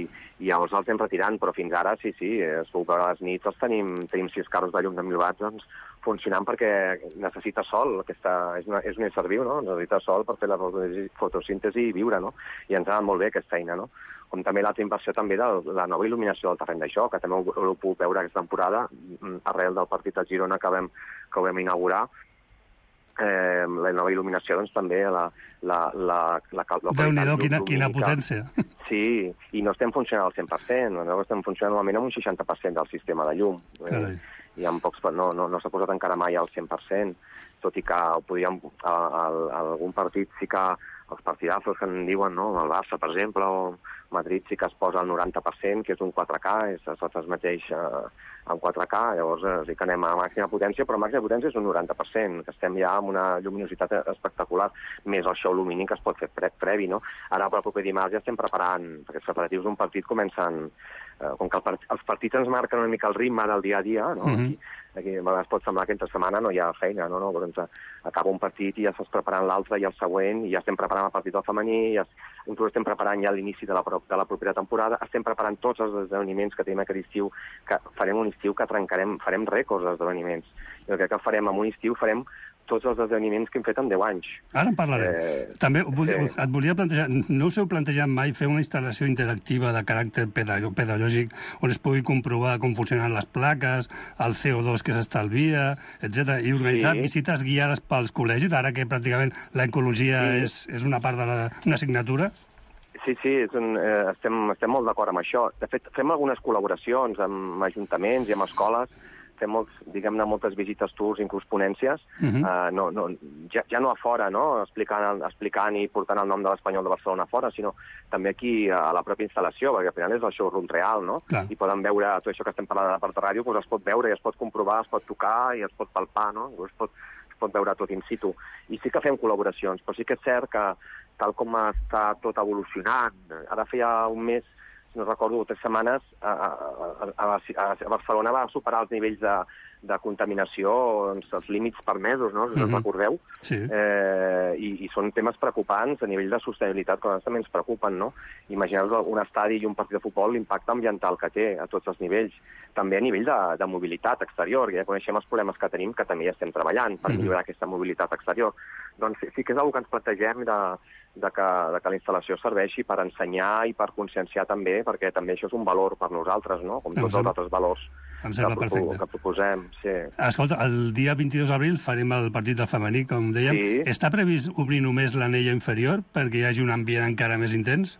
i llavors els hem retirant, però fins ara, sí, sí, es puc veure a les nits, els tenim, tenim sis carros de llum de mil watts, doncs, funcionant perquè necessita sol, aquesta, és, una, és un ésser viu, no? Necessita sol per fer la fotosíntesi i viure, no? I ens ha anat molt bé aquesta eina, no? Com també l'altra inversió també de la nova il·luminació del terreny de joc, que també ho, ho puc veure aquesta temporada, arrel del partit a Girona que vam, que ho vam inaugurar. Eh, la nova il·luminació, doncs, també la... la, la, la, la Déu-n'hi-do, quina, quina potència. Sí, i no estem funcionant al cent per cent, no estem funcionant normalment amb un seixanta per cent del sistema de llum. Carai. I en pocs, no, no, no s'ha posat encara mai al cent per cent, tot i que podríem, a, a, a algun partit sí que els partidazos que en diuen, no? El Barça, per exemple, o Madrid sí que es posa al noranta per cent, que és un quatre K, es, es transmeteix eh, en quatre K, llavors eh, sí que anem a màxima potència, però màxima potència és un noranta per cent, que estem ja amb una lluminositat espectacular, més el show lumínic que es pot fer pre previ, no? Ara, per el proper dimarts, ja estem preparant, perquè els preparatius d'un partit comencen... Eh, com que el part els partits ens marquen una mica el ritme del dia a dia, no? Mm-hmm. Aquí, aquí a vegades pot semblar que entre setmana no hi ha feina, no? no? Però ens acaba un partit i ja estàs preparant l'altre i el següent, i ja estem preparant el partit del femení, i ja, inclús estem preparant ja l'inici de, la, de la propera temporada, estem preparant tots els esdeveniments que tenim aquest estiu, que farem un estiu que trencarem, farem rècords d'esdeveniments. Jo crec que farem en un estiu, farem tots els esdeveniments que hem fet en deu anys. Ara en parlarem. Eh, També volia, sí. et volia plantejar, no us heu plantejat mai fer una instal·lació interactiva de caràcter pedagògic on es pugui comprovar com funcionen les plaques, el C O dos que s'estalvia, etcètera, i organitzar sí. visites guiades pels col·legis, ara que pràcticament l'ecologia sí. és, és una part de la, una assignatura? Sí, sí, és un, eh, estem, estem molt d'acord amb això. De fet, fem algunes col·laboracions amb ajuntaments i amb escoles, fem molts, diguem-ne, moltes visites, tours, inclús ponències, uh-huh. uh, no, no, ja, ja no a fora, no? explicant, explicant i portant el nom de l'Espanyol de Barcelona a fora, sinó també aquí a la pròpia instal·lació, perquè al final és el showroom real, no? Clar. I poden veure tot això que estem parlant de part de ràdio, doncs es pot veure i es pot comprovar, es pot tocar i es pot palpar, no? Es pot, es pot veure tot in situ. I sí que fem col·laboracions, però sí que és cert que tal com està tot evolucionant, ara feia un mes no recordo, tres setmanes, a, a, a, a Barcelona va superar els nivells de, de contaminació, doncs, els límits permesos, no? Si us Mhm. recordeu. Sí. Eh, i, I són temes preocupants a nivell de sostenibilitat, que a nosaltres també ens preocupen, no? Imagineu-vos un estadi i un partit de futbol, l'impacte ambiental que té a tots els nivells. També a nivell de, de mobilitat exterior, que ja coneixem els problemes que tenim, que també ja estem treballant per Mhm. millorar aquesta mobilitat exterior. Doncs sí, sí que és una que ens plantegem de, de, que, de que la instal·lació serveixi per ensenyar i per conscienciar també, perquè també això és un valor per nosaltres, no? Com tots els altres valors Em que, sembla propo, perfecte. que proposem. Sí. Escolta, el dia vint-i-dos d'abril farem el partit del femení, com dèiem. Sí. Està previst obrir només l'anella inferior perquè hi hagi un ambient encara més intens?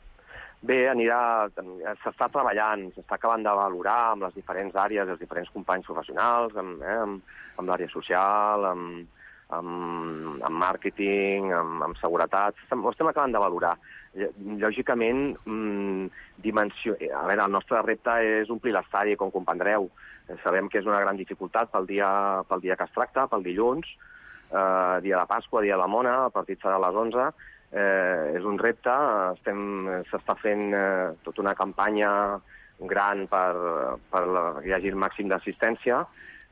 Bé, anirà, s'està treballant, s'està acabant de valorar amb les diferents àrees, els diferents companys professionals, amb, eh, amb, amb l'àrea social, amb, amb, amb màrqueting, amb, amb seguretat. Estem, ho estem acabant de valorar. Lògicament, mmm, dimensió... A veure, el nostre repte és omplir l'estadi, com comprendreu. Sabem que és una gran dificultat pel dia, pel dia que es tracta, pel dilluns, eh, dia de Pasqua, dia de la Mona, el partit serà a les onze. Eh, és un repte, estem, s'està fent eh, tota una campanya gran per, per la, que hi hagi el màxim d'assistència,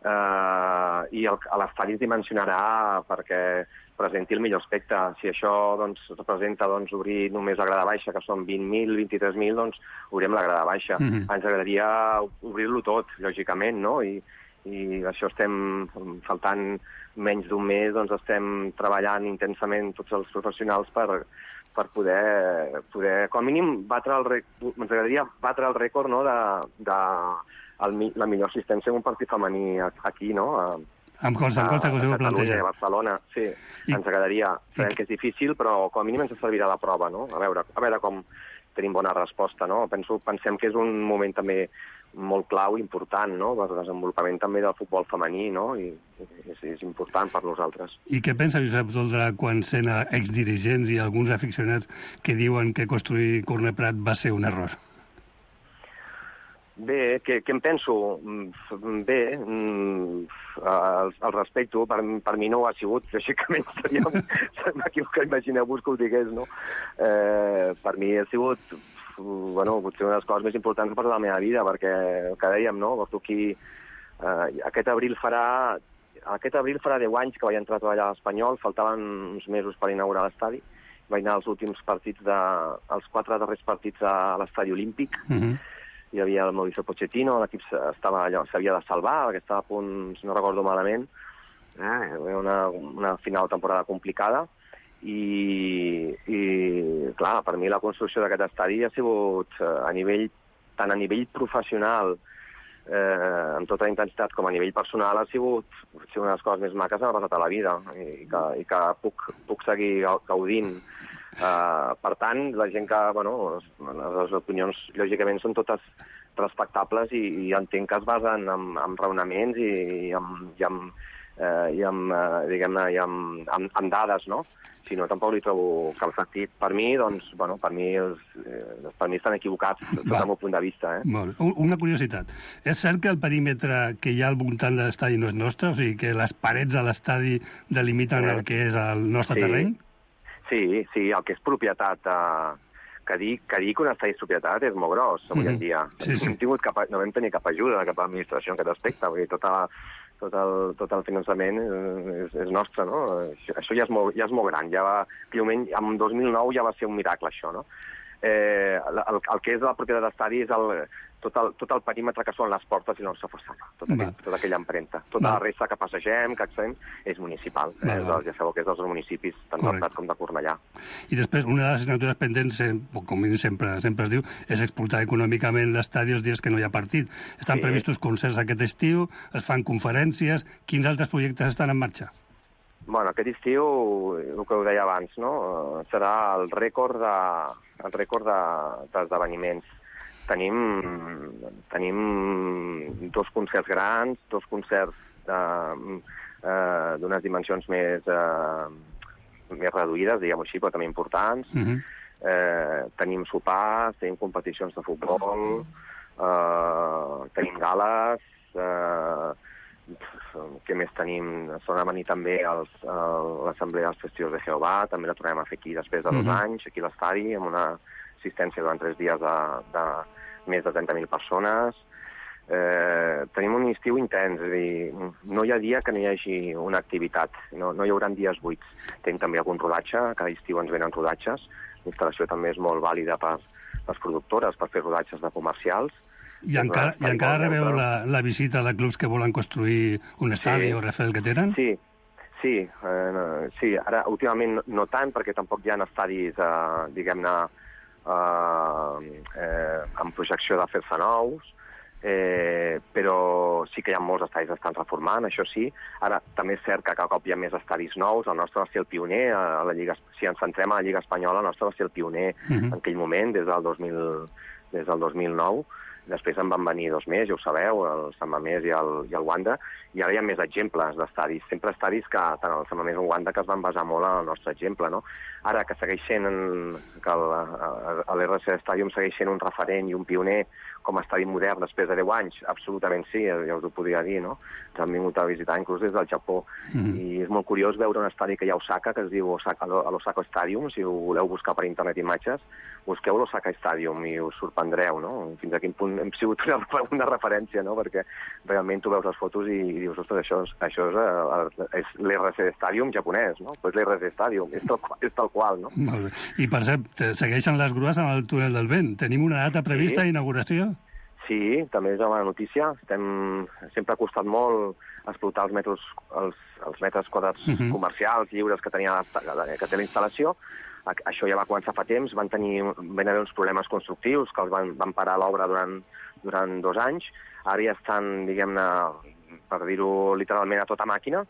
eh, i el, l'estadi es dimensionarà perquè presenti el millor aspecte. Si això doncs, representa doncs, obrir només la grada baixa, que són vint mil, vint-i-tres mil, doncs obrirem la grada baixa. Mhm. Ens agradaria obrir-lo tot, lògicament, no? I, i això estem, faltant menys d'un mes, doncs estem treballant intensament tots els professionals per, per poder, poder, com a mínim, batre el rècord, ens agradaria batre el rècord, no?, de, de el, la millor assistència en un partit femení aquí, no?, a, Em consta, em consta que us heu a Catalunya i plantejat. a Barcelona. Sí, I- ens agradaria. Sabem que és difícil, però com a mínim ens servirà de prova, no?, a veure, a veure com tenim bona resposta, no? Penso, pensem que és un moment també molt clau, important, no?, per desenvolupament també del futbol femení, no?, i és, és important per nosaltres. I què pensa Josep Toldrà quan sent a exdirigents i alguns aficionats que diuen que construir Corne Prat va ser un error? Bé, què, què em penso? Mm, Bé, mm, el, el respecto, per, per mi no ho ha sigut, lògicament seria, m'equivoco, imagineu-vos que ho digués, no? Eh, per mi ha sigut, bueno, potser una de les coses més importants que he passat a la meva vida, perquè el que dèiem, no?, porto aquí, eh, aquest abril farà, aquest abril farà deu anys que vaig entrar a treballar a l'Espanyol, faltaven uns mesos per inaugurar l'estadi, vaig anar als últims partits, de, els quatre darrers partits a l'estadi olímpic, Mhm. hi havia el Mauricio Pochettino, l'equip estava allò, s'havia de salvar, perquè estava a punt, si no recordo malament, eh, una, una final de temporada complicada, i, i clar, per mi la construcció d'aquest estadi ha sigut a nivell, tant a nivell professional, eh, amb tota la intensitat, com a nivell personal, ha sigut, ha sigut una de les coses més maques que m'ha passat a la vida, i que, i que puc, puc seguir gaudint. Uh, per tant, la gent que, bueno, les, les opinions, lògicament, són totes respectables i, i entenc que es basen en, en raonaments i, i amb, i amb, eh, i amb eh, diguem-ne, i amb, amb, amb dades, no? Si no, tampoc li trobo cap sentit. Per mi, doncs, bueno, per mi, els, eh, per mi estan equivocats, des del meu punt de vista, eh? Molt bé. Una curiositat. És cert que el perímetre que hi ha al voltant de l'estadi no és nostre? O sigui, que les parets de l'estadi delimiten el que és el nostre Sí. terreny? Sí, sí, el que és propietat, eh, que dir, que dir que un estadi és propietat és molt gros avui en Mhm. dia. Sí, sí. Hem tingut cap, no vam tenir cap ajuda de cap administració en aquest aspecte, vull dir, tota, tot, el, tot el finançament és, és nostre, no? Això, això ja, és molt, ja és molt gran, ja va, climent, en dos mil nou ja va ser un miracle, això, no? Eh, el, el que és la propietat d'estadi és el, tot, el, tot el perímetre que són les portes i la nostra façana, tota, aquell, tota aquella empremta. Tota Va. la resta que passegem, que accedem, és municipal. Va, Eh, va. ja sabeu que és dels municipis, tant del Correcte. Prat com de Cornellà. I després, una de les assignatures pendents, eh, com sempre, sempre es diu, és explotar econòmicament l'estadi els dies que no hi ha partit. Estan Sí. previstos concerts aquest estiu, es fan conferències. Quins altres projectes estan en marxa? Bueno, aquest estiu, el que ho deia abans, no? Eh, serà el rècord de el rècord de- d'esdeveniments. Tenim, tenim dos concerts grans, dos concerts eh, eh, d'unes dimensions més, eh, més reduïdes, diguem-ho així, però també importants. Mhm. Eh, tenim sopars, tenim competicions de futbol, eh, tenim gales, eh, què més tenim? Són a venir també els, el, l'Assemblea dels Testigos de Jehovà, també la tornarem a fer aquí després de dos Mhm. anys, aquí a l'estadi, amb una assistència durant tres dies de, de més de trenta mil persones. Eh, tenim un estiu intens, és a dir, no hi ha dia que no hi hagi una activitat, no, no hi haurà dies buits. Tenim també algun rodatge, cada estiu ens venen rodatges, la instal·lació també és molt vàlida per les productores, per fer rodatges de comercials. I encara, i encara rebeu la, la visita de clubs que volen construir un estadi sí. o refer el que tenen? Sí, sí, eh, no, sí. Ara, últimament no, no tant, perquè tampoc hi ha estadis, eh, diguem-ne, eh, eh, en projecció de fer-se nous, Eh, però sí que hi ha molts estadis que estan reformant, això sí. Ara, també és cert que cada cop hi ha més estadis nous. El nostre va ser el pioner, a la Lliga, si ens centrem a la Lliga Espanyola, el nostre va ser el pioner uh-huh. en aquell moment, des del dos mil, des del dos mil nou. Després en van venir dos més, ja ho sabeu, el Sant Mamés i el, i el Wanda, i ara hi ha més exemples d'estadis. Sempre estadis que, tant el Sant Mamés com el Wanda, que es van basar molt en el nostre exemple, no? Ara, que segueix sent, en, que l'R C Stadium segueix sent un referent i un pioner com a estadi modern després de deu anys, absolutament sí, ja us ho podria dir, no? Ens han vingut a visitar inclús des del Japó. Mm-hmm. I és molt curiós veure un estadi que hi ha a Osaka, que es diu Osaka, l'Osaka Stadium, si ho voleu buscar per internet imatges, busqueu l'Osaka Stadium i us sorprendreu, no? Fins a quin punt hem sigut una, una referència, no? Perquè realment tu veus les fotos i, i dius, ostres, això, és, això és, és l'R C Stadium japonès, no? Pues l'R C Stadium, és tal, és tal qual, no? Molt bé. I per cert, segueixen les grues en el túnel del vent. Tenim una data prevista d'inauguració? Sí. Sí, també és una bona notícia. Estem, sempre ha costat molt explotar els metres, els, els metres quadrats uh-huh. comercials lliures que tenia que té la instal·lació. Això ja va començar fa temps. Van tenir van haver uns problemes constructius que els van, van parar l'obra durant, durant dos anys. Ara ja estan, diguem-ne, per dir-ho literalment, a tota màquina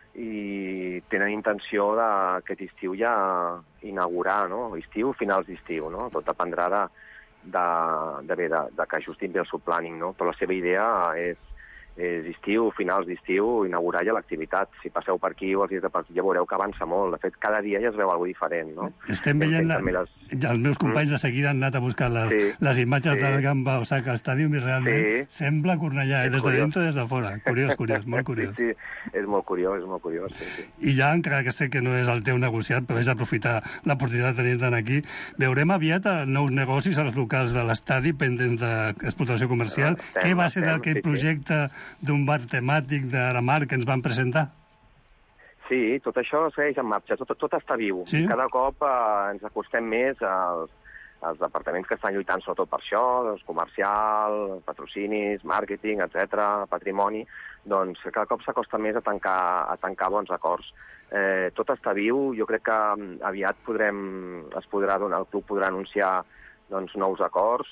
i tenen intenció d'aquest estiu ja inaugurar, no? Estiu, finals d'estiu, no? Tot dependrà de De, de, bé, de, de que ajustin bé el seu planning, no? Però la seva idea és, és estiu, finals d'estiu, inaugurar ja l'activitat. Si passeu per aquí o els dies de per aquí, ja veureu que avança molt. De fet, cada dia ja es veu alguna diferent, no? Estem veient, la, les... els meus companys mm. de seguida han anat a buscar les, sí. les imatges sí. del Gamba Osaka Stadium i realment sí. sembla Cornellà, eh? Des de dintre des de fora. Curiós, curiós, molt curiós. Sí, sí, és molt curiós, és molt curiós. Sí, sí. I ja, encara que sé que no és el teu negociat, però és aprofitar l'oportunitat de tenir-te'n aquí, veurem aviat nous negocis als locals de l'estadi pendents d'explotació comercial. No, estem, Què va ser d'aquest sí, projecte sí. d'un bar temàtic d'Aramar que ens van presentar? Sí, tot això segueix en marxa, tot, tot està viu. Sí? Cada cop eh, ens acostem més als, als departaments que estan lluitant sobretot per això, doncs, comercial, patrocinis, màrqueting, etcètera, patrimoni, doncs cada cop s'acosta més a tancar, a tancar bons acords. Eh, tot està viu, jo crec que aviat podrem, es podrà donar, el club podrà anunciar doncs, nous acords,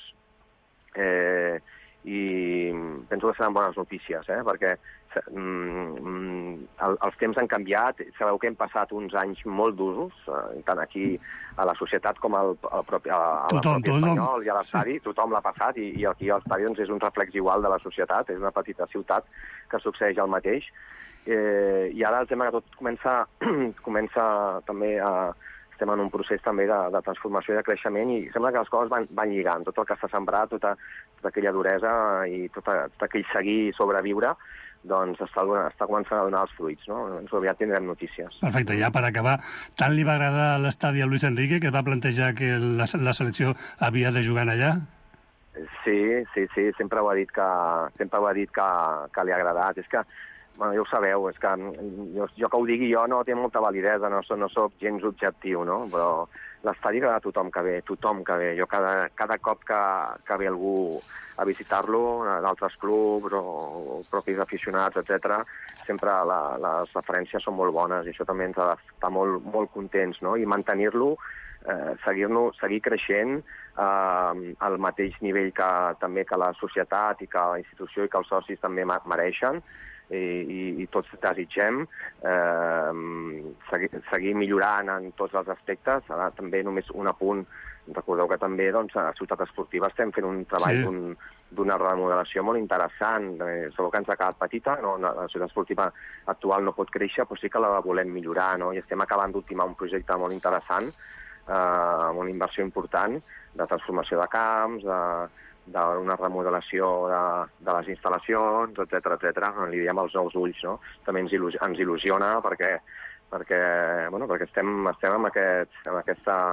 eh, i penso que seran bones notícies, eh? Perquè mm, el, els temps han canviat. Sabeu que hem passat uns anys molt d'usos, eh, tant aquí a la societat com al, al propi, a, a tothom, la propi espanyol i a l'estadi. Sí. Tothom l'ha passat i, i aquí l'estadi doncs, és un reflex igual de la societat, és una petita ciutat que succeeix el mateix. Eh, I ara el tema que tot comença, comença també a... Estem en un procés també de, de transformació i de creixement i sembla que les coses van, van lligant. Tot el que s'ha sembrat, tota, tota aquella duresa i tot, tot aquell seguir i sobreviure, doncs està, està començant a donar els fruits, no? Doncs aviat tindrem notícies. Perfecte, ja per acabar, tant li va agradar l'estadi a Luis Enrique que es va plantejar que la, la selecció havia de jugar allà? Sí, sí, sí, sempre ho ha dit que, sempre ho ha dit que, que li ha agradat. És que bueno, ja ho sabeu, és que jo, jo que ho digui jo no té molta validesa, no, no soc gens objectiu, no? Però l'estadi agrada a tothom que ve, tothom que ve. Jo cada, cada cop que, que ve algú a visitar-lo, d'altres clubs o, o propis aficionats, etcètera, sempre la, les referències són molt bones i això també ens ha d'estar molt, molt contents, no? I mantenir-lo, eh, seguir-lo, seguir creixent eh, al mateix nivell que també que la societat i que la institució i que els socis també mereixen. I, i, i tots desitgem eh, seguir, seguir millorant en tots els aspectes. Ara també només un apunt, recordeu que també doncs, a Ciutat Esportiva estem fent un treball sí. d'una remodelació molt interessant. Eh, segur que ens ha quedat petita, no? La Ciutat Esportiva actual no pot créixer, però sí que la volem millorar, no? I estem acabant d'ultimar un projecte molt interessant, eh, amb una inversió important de transformació de camps, de d'una remodelació de, de les instal·lacions, etcètera, etcètera. Li diem els nous ulls, no? També ens, il·lus ens il·lusiona perquè, perquè, bueno, perquè estem, estem en, aquest, en aquesta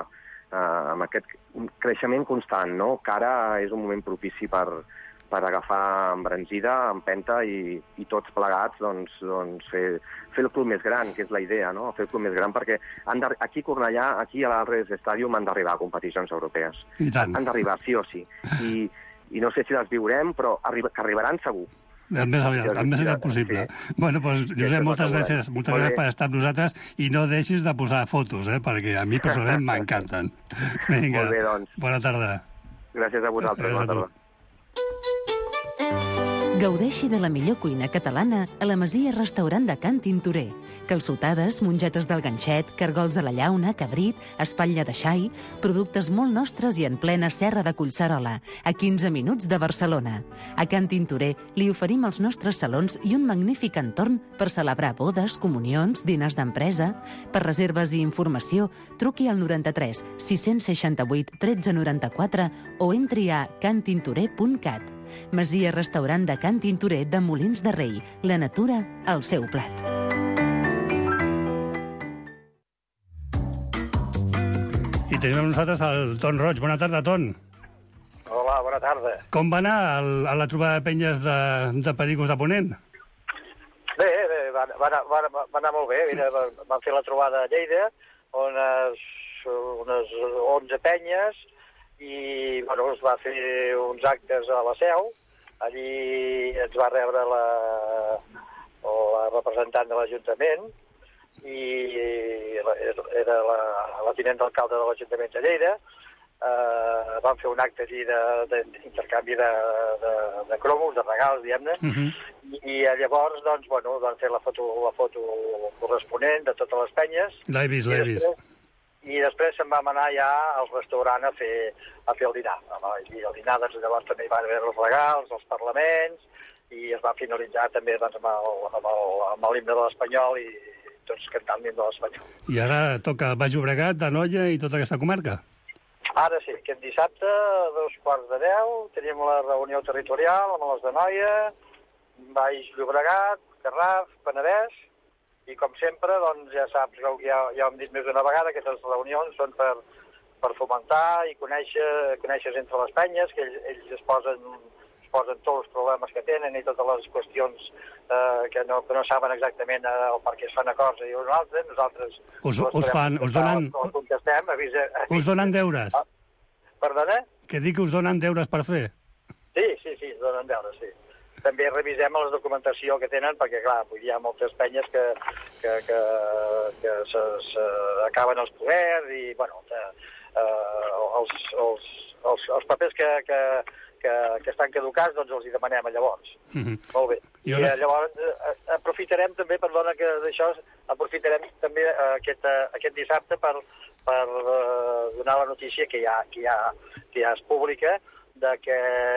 uh, amb aquest creixement constant, no? Que ara és un moment propici per, per agafar embranzida, empenta i, i tots plegats doncs, doncs fer, fer el club més gran, que és la idea, no? Fer el club més gran, perquè han de, aquí a Cornellà, aquí a l'Alres Stadium han d'arribar a competicions europees. I tant. Han d'arribar, sí o sí. I, i no sé si les viurem, però arriba, que arribaran segur. El més aviat, el més aviat possible. Sí. Bueno, doncs, Josep, moltes gràcies, moltes gràcies per estar amb nosaltres i no deixis de posar fotos, eh, perquè a mi personalment m'encanten. Vinga, molt bé, doncs. Bona tarda. Gràcies a vosaltres, bona tarda. Gaudeixi de la millor cuina catalana a la Masia Restaurant de Can Tintorer. Calçotades, mongetes del ganxet, cargols a la llauna, cabrit, espatlla de xai, productes molt nostres i en plena serra de Collserola, a quinze minuts de Barcelona. A Can Tintorer li oferim els nostres salons i un magnífic entorn per celebrar bodes, comunions, dinars d'empresa. Per reserves i informació, truqui al noranta-tres sis-cents seixanta-vuit tretze noranta-quatre o entri a can tintorer punt cat. Masia Restaurant de Can Tintorer de Molins de Rei. La natura al seu plat. I tenim amb nosaltres el Ton Roig. Bona tarda, Ton. Hola, bona tarda. Com va anar el, a la trobada de penyes de, de Pericos de Ponent? Bé, bé va, va, anar, va, va anar molt bé. Mira, vam fer la trobada a Lleida, unes, unes onze penyes, i bueno, es va fer uns actes a la Seu. Allí ens va rebre la, la representant de l'Ajuntament i era la, la tinent d'alcalde de l'Ajuntament de Lleida. Uh, vam fer un acte allí d'intercanvi de, de, de, de cromos, de regals, diguem-ne, uh -huh. I, i llavors doncs, bueno, vam fer la foto, la foto corresponent de totes les penyes. L'he vist, l'he vist. I després se'n vam anar ja al restaurant a fer, a fer el dinar. I el dinar, doncs, llavors també hi van haver els regals, els parlaments, i es va finalitzar també doncs, amb l'himne de l'Espanyol i tots cantant l'himne de l'Espanyol. I ara toca Baix Llobregat, d'Anoia i tota aquesta comarca? Ara sí, aquest dissabte, a dos quarts de deu, tenim la reunió territorial amb les d'Anoia, Baix Llobregat, Garraf, Penedès, i com sempre, doncs ja saps, ja, ja ho hem dit més d'una vegada, aquestes reunions són per, per fomentar i conèixer, conèixer entre les penyes, que ells, ells es, posen, es posen tots els problemes que tenen i totes les qüestions eh, que, no, que no saben exactament eh, el per què es fan acords i un altre. Nosaltres us, us, fan, us donen, contestem, avisa, avisa. Us donen deures? Ah, perdona? Que dic que us donen deures per fer? Sí, sí, sí, us donen deures, sí. També revisem la documentació que tenen, perquè, clar, hi ha moltes penyes que, que, que, que se, se acaben els poders i, bueno, que, eh, els, els, els, els papers que, que, que, que estan caducats, doncs els hi demanem llavors. Mm-hmm. Molt bé. I, I llavors eh, aprofitarem també, perdona que d'això, aprofitarem també eh, aquest, eh, aquest dissabte per, per eh, donar la notícia que ja, que ja, que ja és pública, de que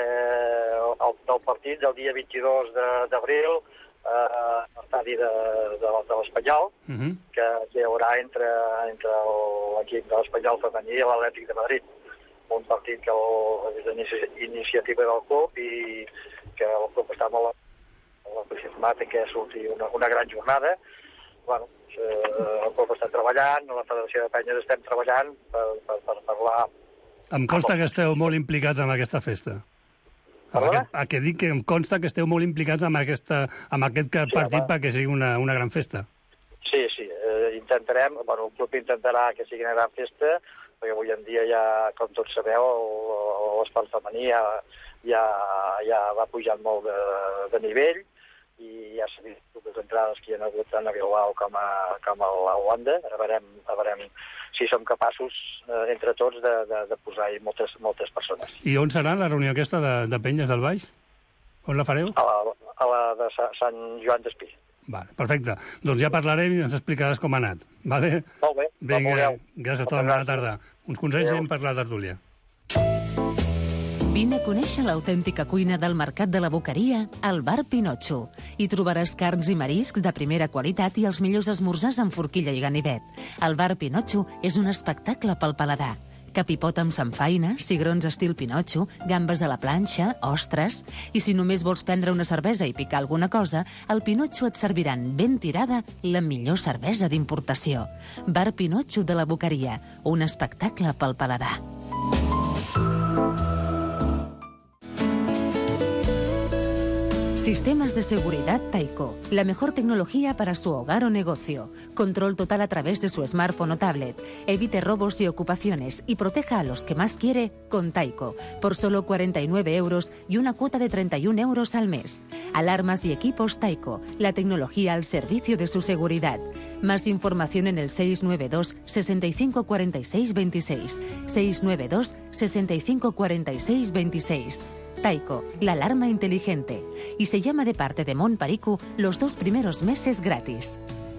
el, el partit del dia vint-i-dos d'abril eh, l'estadi de, de, de l'Espanyol, uh -huh. que, que hi haurà entre, entre l'equip de l'Espanyol femení i l'Atlètic de Madrid. Un partit que el, és d'iniciativa del club i que el club està molt entusiasmat en que surti una, una gran jornada. Bueno, eh, el club està treballant, la Federació de Penyes estem treballant per, per, per parlar. Em consta que esteu molt implicats en aquesta festa. Aquest, a que dic que em consta que esteu molt implicats en, aquesta, en aquest sí, partit home. perquè sigui una, una gran festa. Sí, sí, eh, intentarem, bueno, el club intentarà que sigui una gran festa, perquè avui en dia ja, com tots sabeu, l'esport femení ja, ja, ja va pujant molt de, de nivell, i ja s'ha vist les entrades que hi ha hagut tant a Bilbao com a, com a Holanda. A veurem, a veurem si som capaços, eh, entre tots, de, de, de posar-hi moltes, moltes persones. I on serà la reunió aquesta de, de Penyes del Baix? On la fareu? A la, a la de Sa, Sant Joan d'Espí. Vale, perfecte. Doncs ja parlarem i ens explicaràs com ha anat. Vale? Molt bé. Vinga, gràcies, Tom, bona tarda. Uns consells hem per la tertúlia. Vine a conèixer l'autèntica cuina del Mercat de la Boqueria al Bar Pinotxo. Hi trobaràs carns i mariscs de primera qualitat i els millors esmorzars amb forquilla i ganivet. El Bar Pinotxo és un espectacle pel paladar. capipot amb samfaina, cigrons estil Pinotxo, gambes a la planxa, ostres... I si només vols prendre una cervesa i picar alguna cosa, al Pinotxo et serviran ben tirada la millor cervesa d'importació. Bar Pinotxo de la Boqueria, un espectacle pel paladar. Sistemas de seguridad Taiko. La mejor tecnología para su hogar o negocio. Control total a través de su smartphone o tablet. Evite robos y ocupaciones y proteja a los que más quiere con Taiko. Por solo cuarenta y nueve euros y una cuota de treinta y un euros al mes. Alarmas y equipos Taiko. La tecnología al servicio de su seguridad. Más información en el seis nueve dos, sesenta y cinco, cuarenta y seis, veintiséis. seis nueve dos, sesenta y cinco, cuarenta y seis, veintiséis. Taiko, la alarma inteligente. Y se llama de parte de Mont Perico los dos primeros meses gratis.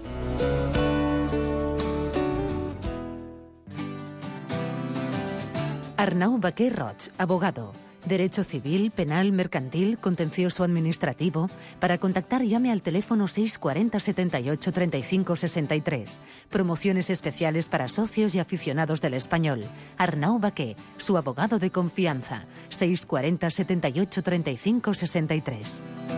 Arnau Baquer Roig, abogado. Derecho civil, penal, mercantil, contencioso administrativo. Para contactar llame al teléfono seis cuarenta, setenta y ocho, treinta y cinco, sesenta y tres. Promociones especiales para socios y aficionados del español. Arnau Baquer, su abogado de confianza. seis cuarenta, setenta y ocho, treinta y cinco, sesenta y tres.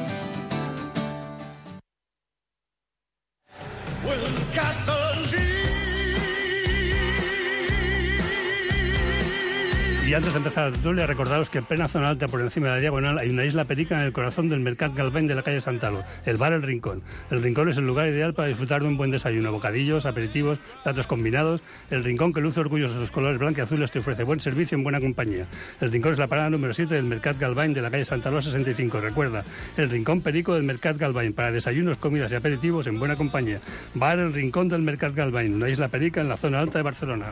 Y antes de empezar la tertulia, recordaros que en plena zona alta, por encima de la diagonal, hay una isla perica en el corazón del Mercat Galvany de la calle Santalo, el bar El Rincón. El Rincón es el lugar ideal para disfrutar de un buen desayuno, bocadillos, aperitivos, platos combinados. El Rincón, que luce orgulloso de sus colores blancos y azules, te ofrece buen servicio en buena compañía. El Rincón es la parada número siete del Mercat Galvany de la calle Santalo sesenta y cinco. Recuerda, el Rincón Perico del Mercat Galvany, para desayunos, comidas y aperitivos en buena compañía. Bar El Rincón del Mercat Galvany, una isla perica en la zona alta de Barcelona.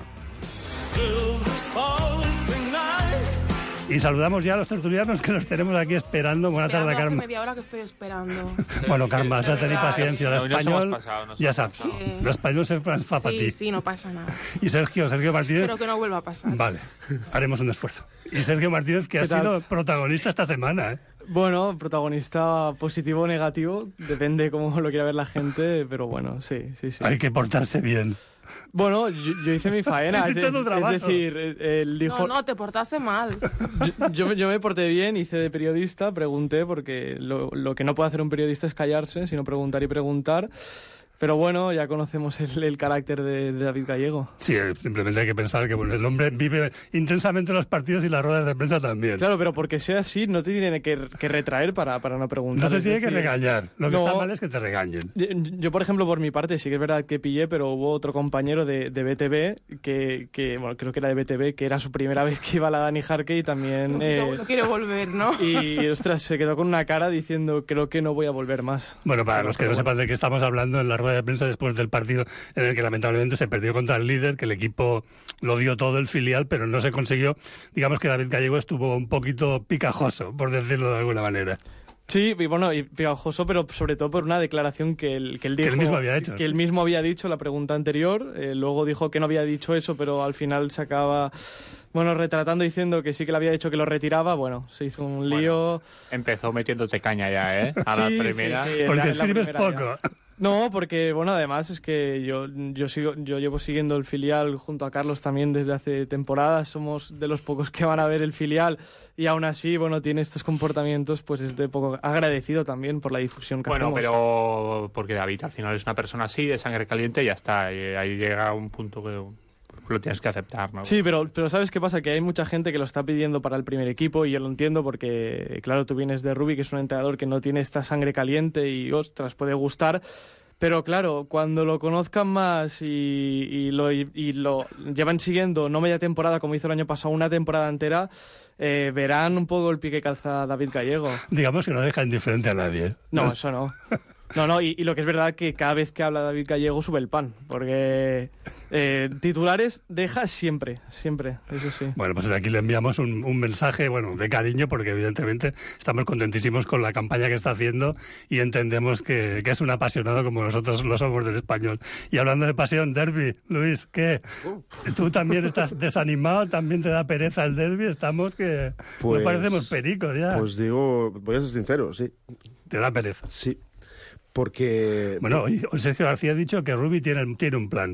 Y saludamos ya a los tertulianos que los tenemos aquí esperando. Buena tarde, Carme. Hace media hora que estoy esperando. Bueno, Carme, has de tenir paciència. L'espanyol, ja saps, Sí. l'espanyol sempre ens fa patir. Sí, sí, no pasa nada. Y Sergio, Sergio Martínez... Espero que no vuelva a pasar. Vale, haremos un esfuerzo. Y Sergio Martínez, que ha sido protagonista esta semana, ¿eh? Bueno, protagonista positivo o negativo, depende cómo lo quiera ver la gente, pero bueno, sí, sí, sí. Hay que portarse bien. Bueno, yo, yo hice mi faena, es, Hiciste tu es trabajo. decir, él dijo... No, no, te portaste mal. Yo, yo, yo me porté bien, hice de periodista, pregunté, porque lo, lo que no puede hacer un periodista es callarse, sino preguntar y preguntar. Pero bueno, ya conocemos el, el carácter de, de David Gallego. Sí, simplemente hay que pensar que bueno, el hombre vive intensamente los partidos y las ruedas de prensa también. Claro, pero porque sea así, no te tiene que, que retraer para, para no preguntar. No te es tiene decir, que regañar. Lo que no, está mal es que te regañen. Yo, yo, por ejemplo, por mi parte, sí que es verdad que pillé, pero hubo otro compañero de, de B T V, que, que, bueno, creo que era de B T V, que era su primera vez que iba a la Dani Jarque y también... No, Eh, no quiere volver, ¿no? y, ostras, se quedó con una cara diciendo, creo que no voy a volver más. Bueno, para Pero, los que no bueno. sepan de qué estamos hablando, en la rueda de prensa después del partido en el que lamentablemente se perdió contra el líder, que el equipo lo dio todo, el filial, pero no se consiguió. Digamos que David Gallego estuvo un poquito picajoso, por decirlo de alguna manera. Sí, y bueno, y pegajoso, pero sobre todo por una declaración que él, que él dijo. Que él mismo había hecho. Que él mismo había dicho la pregunta anterior. Eh, luego dijo que no había dicho eso, pero al final se acaba, bueno, retratando diciendo que sí que le había dicho que lo retiraba. Bueno, se hizo un lío. Bueno, empezó metiéndote caña ya, ¿eh? A la Sí, primera. sí, sí, en Porque la- en la escribes primera poco. ya. No, porque, bueno, además es que yo, yo, sigo, yo llevo siguiendo el filial junto a Carlos también desde hace temporadas. Somos de los pocos que van a ver el filial y aún así, bueno, tiene estos comportamientos, pues es de poco agradecido también por la difusión que Bueno, hacemos. pero porque David al final es una persona así, de sangre caliente, y ya está. Y ahí llega un punto que lo tienes que aceptar, ¿no? Sí, pero, pero ¿sabes qué pasa? Que hay mucha gente que lo está pidiendo para el primer equipo y yo lo entiendo porque, claro, tú vienes de Rubí, que es un entrenador que no tiene esta sangre caliente y, ostras, puede gustar. Pero claro, cuando lo conozcan más y, y, lo, y, y lo llevan siguiendo, no media temporada como hizo el año pasado, una temporada entera, eh, verán un poco el pie que calza David Gallego. Digamos que no deja indiferente a nadie, ¿eh? No, No, eso no. No, no, y, y lo que es verdad que cada vez que habla David Gallego sube el pan, porque eh, titulares deja siempre, siempre, eso sí. Bueno, pues desde aquí le enviamos un, un mensaje, bueno, de cariño, porque evidentemente estamos contentísimos con la campaña que está haciendo y entendemos que, que es un apasionado como nosotros lo somos del español. Y hablando de pasión, derbi, Luis, ¿qué? ¿Tú también estás desanimado? ¿También te da pereza el derbi? Estamos que Pues- nos parecemos pericos ya. Pues digo, voy a ser sincero, sí. ¿Te da pereza? Sí. Porque... Bueno, hoy hoy Sergio García ha dicho que Rubí tiene, tiene un plan.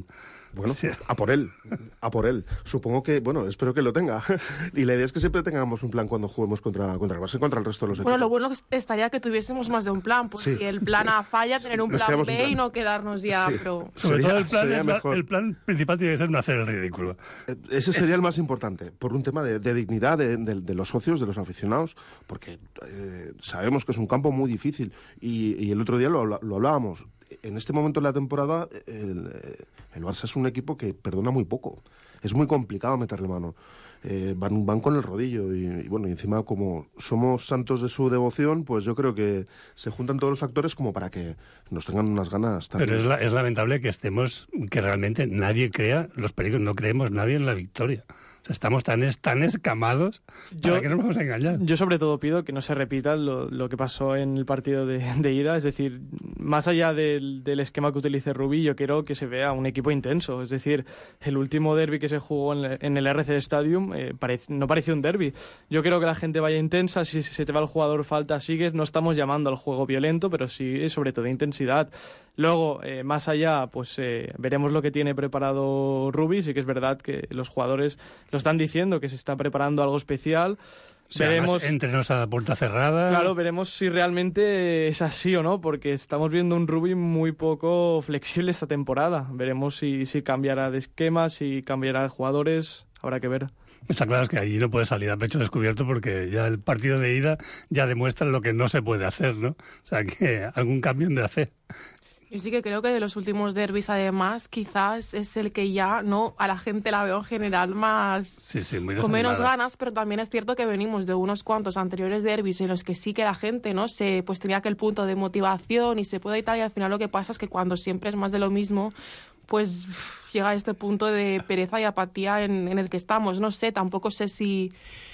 Bueno, sí. a por él, a por él. Supongo que, bueno, espero que lo tenga. Y la idea es que siempre tengamos un plan cuando juguemos contra, contra el Barça y contra el resto de los Bueno, equipos. lo bueno estaría que tuviésemos más de un plan, porque Sí. el plan A falla, tener un Nos plan quedamos B sin plan. y no quedarnos ya, Sí. pero... Sobre Sería- todo el plan, sería es la- mejor. el plan principal tiene que ser no hacer el ridículo. Eh, Ese sería el más importante, por un tema de, de dignidad de, de- de los socios, de los aficionados, porque eh, sabemos que es un campo muy difícil. Y, y el otro día lo, habla- lo hablábamos. En este momento de la temporada, el, el Barça es un equipo que perdona muy poco. Es muy complicado meterle mano. Eh, van, van con el rodillo y, y bueno, y encima como somos santos de su devoción, pues yo creo que se juntan todos los factores como para que nos tengan unas ganas Pero terribles. es, la- es lamentable que estemos, que realmente nadie crea los peligros, no creemos nadie en la victoria. O sea, estamos tan, es- tan escamados para Yo- que no nos vamos a engañar. Yo sobre todo pido que no se repita lo, lo que pasó en el partido de, de ida, es decir, más allá del, del esquema que utilice Rubí, yo quiero que se vea un equipo intenso, es decir, el último derbi que se jugó en, en el R C D Stadium eh, parec- no pareció un derbi. Yo quiero que la gente vaya intensa, si se te va el jugador falta, sigues, no estamos llamando al juego violento, pero sí sobre todo intensidad. Luego, eh, más allá, pues eh, veremos lo que tiene preparado Rubí, sí que es verdad que los jugadores lo están diciendo, que se está preparando algo especial. O sea, Veremos, además, entrenos a puerta cerrada. claro, veremos si realmente es así o no, porque estamos viendo un Rubí muy poco flexible esta temporada. Veremos si, si cambiará de esquema, si cambiará de jugadores, habrá que ver. Está claro es que allí no puede salir a pecho descubierto porque ya el partido de ida ya demuestra lo que no se puede hacer, ¿no? O sea, que algún cambio han de hacer. Yo sí que creo que de los últimos derbis, además, quizás es el que ya, no, a la gente la veo en general más... Sí, sí, muy con menos desanimada. ganas, pero también es cierto que venimos de unos cuantos anteriores derbis en los que sí que la gente, ¿no?, se, pues tenía aquel punto de motivación y se puede y tal, y al final lo que pasa es que cuando siempre es más de lo mismo, pues uf, llega a este punto de pereza y apatía en, en el que estamos. No sé, tampoco sé si,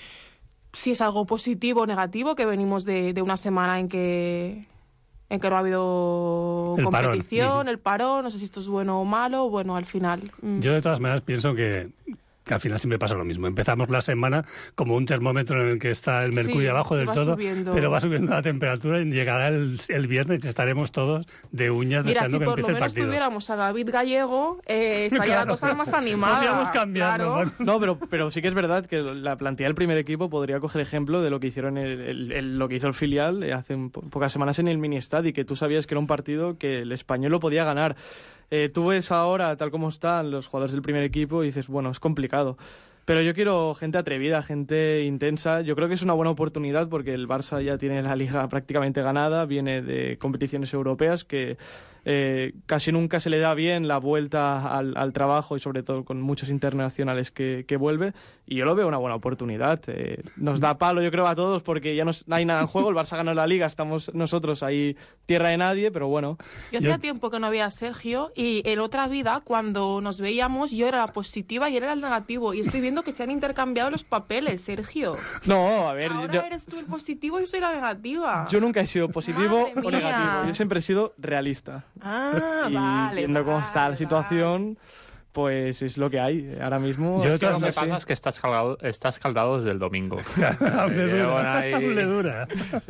si es algo positivo o negativo, que venimos de, de una semana en que... en que no ha habido El parón. competición, el parón, no sé si esto es bueno o malo, bueno, al final... mm. Yo de todas maneras pienso que, que al final siempre pasa lo mismo. Empezamos la semana como un termómetro en el que está el mercurio Sí, abajo del va todo, subiendo. pero va subiendo la temperatura y llegará el, el viernes y estaremos todos de uñas Mira, deseando si que por lo empiece el menos partido. tuviéramos a David Gallego, eh, estaría Claro. la cosa más animada. Podríamos cambiarlo, claro. bueno. No, pero, pero sí que es verdad que la plantilla del primer equipo podría coger ejemplo de lo que hicieron el, el- el- lo que hizo el filial eh, hace un po- pocas semanas en el mini estadio, y que tú sabías que era un partido que el Español lo podía ganar. Eh, tú ves ahora, tal como están los jugadores del primer equipo, y dices, bueno, es complicado. Pero yo quiero gente atrevida, gente intensa. Yo creo que es una buena oportunidad porque el Barça ya tiene la liga prácticamente ganada, viene de competiciones europeas que eh, casi nunca se le da bien la vuelta al, al trabajo, y sobre todo con muchos internacionales que, que vuelve. Y yo lo veo una buena oportunidad. Eh, nos da palo, yo creo, a todos porque ya no s- no hay nada en juego. El Barça ganó la liga, estamos nosotros ahí tierra de nadie, pero bueno. Yo hacía tiempo que no veía a Sergio y en otra vida, cuando nos veíamos, yo era la positiva y él era el negativo. Y estoy viendo que se han intercambiado los papeles, Sergio. No, a ver, Ahora yo, eres tú el positivo y yo soy la negativa. yo nunca he sido positivo Madre o mía. negativo. Yo siempre he sido realista. Ah, y vale. viendo cómo está la vale, situación, pues es lo que hay ahora mismo. Yo Es lo que así. pasa es que estás calado, estás calado desde el domingo. Hable Eh, dura, bueno, ahí- hable dura.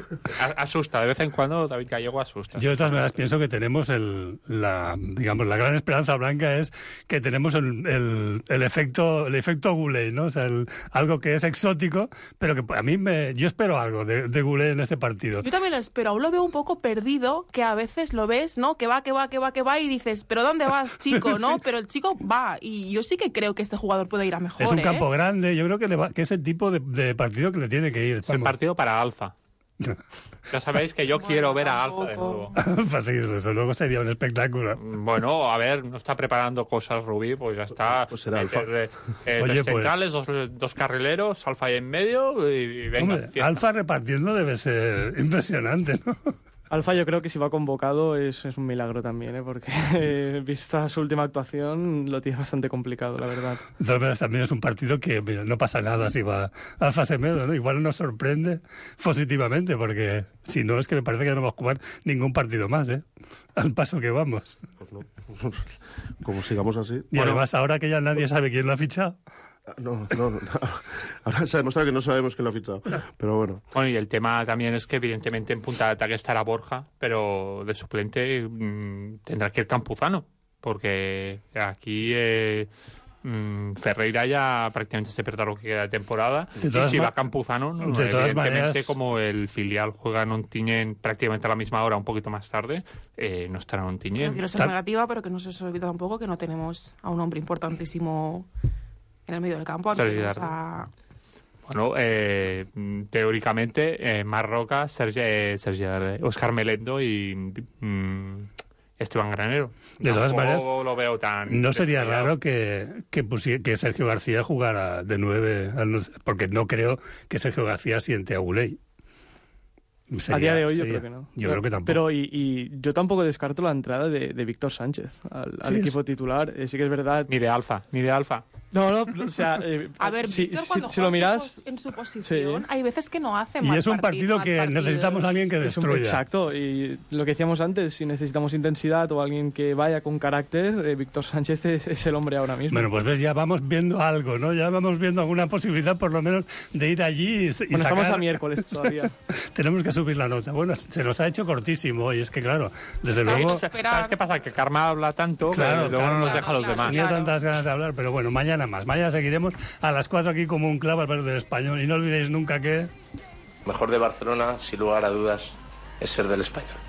A- Asusta, de vez en cuando David Gallego asusta. Yo de todas maneras pienso que tenemos el, la, digamos, la gran esperanza blanca es que tenemos el, el, el efecto, el efecto Goulet, ¿no? O sea, el- algo que es exótico, pero que a mí me, yo espero algo de, de Goulet en este partido. Yo también lo espero, aún lo veo un poco perdido, que a veces lo ves, ¿no? Que va, que va, que va, que va y dices, ¿pero dónde vas, chico? ¿No? Pero el chico va y yo sí que creo que este jugador puede ir a mejor, Es un ¿eh? campo grande, yo creo que, le va- que es el tipo de, de partido que le tiene que ir. Es el partido para Alfa. Ya sabéis que yo quiero ver a Alfa de nuevo. Pues sí, eso luego sería un espectáculo. Bueno, a ver, no está preparando cosas Rubí, pues ya está. Pues será Alfa. Eh, eh, Oye, tres pues- centrales, dos, dos carrileros, Alfa ahí en medio y, y venga. Hombre, fiesta. Alfa repartiendo debe ser impresionante, ¿no? Alfa, yo creo que si va convocado es, es un milagro también, ¿eh? Porque eh, vista su última actuación lo tiene bastante complicado, la verdad. De todas maneras, también es un partido que mira, no pasa nada si va Alfa Semedo, ¿no? Igual nos sorprende positivamente, porque si no es que me parece que no vamos a jugar ningún partido más, ¿eh? Al paso que vamos. Pues no. Como sigamos así. Y además, ahora que ya nadie sabe quién lo ha fichado. No, no, no. Ahora se ha demostrado que no sabemos quién lo ha fichado. Pero bueno. Bueno, y el tema también es que evidentemente en punta de ataque estará Borja, pero de suplente mm, tendrá que ir Campuzano. porque aquí eh, mmm, Ferreira ya prácticamente se pierde lo que queda de temporada, y si va Campuzano, no, de todas evidentemente maneras, como el filial juega en Ontinyent prácticamente a la misma hora, un poquito más tarde, eh, no estará en Ontinyent. No quiero ser negativa, pero que no se os olvide tampoco que no tenemos a un hombre importantísimo en el medio del campo. A... Bueno, eh, teóricamente, eh, Marroca, Sergio, eh, Sergio, Oscar Melendo y mm, Esteban Granero. De todas maneras, lo veo tan no sería raro que, que, pusi- que Sergio García jugara de nueve, porque no creo que Sergio García siente a Guley. Sería, a día de hoy sería. Yo creo que no. Yo creo que tampoco. Pero y, y yo tampoco descarto la entrada de, de Víctor Sánchez al, al sí, equipo es... titular. Eh, sí que es verdad. Ni de Alfa, ni de Alfa. No, no, o sea... Eh, a ver, si, Víctor, si, cuando si lo miras... en su posición, sí. hay veces que no hace y mal es un partido, partido que necesitamos a alguien que destruya. Un, exacto, y lo que decíamos antes, si necesitamos intensidad o alguien que vaya con carácter, eh, Víctor Sánchez es, es el hombre ahora mismo. Bueno, pues ves, ya vamos viendo algo, ¿no? Ya vamos viendo alguna posibilidad, por lo menos, de ir allí y, y bueno, sacar... estamos a miércoles todavía. Tenemos que subir la nota. Bueno, se nos ha hecho cortísimo y es que, claro, desde luego... ¿Sabes qué pasa? Que Karma habla tanto claro, que luego Karma, no nos deja a los claro, demás. Tenía tantas ganas de hablar, pero bueno, mañana más. Mañana seguiremos a las cuatro aquí como un clavo al partido del Español. Y no olvidéis nunca que... Mejor de Barcelona, sin lugar a dudas, es ser del Español.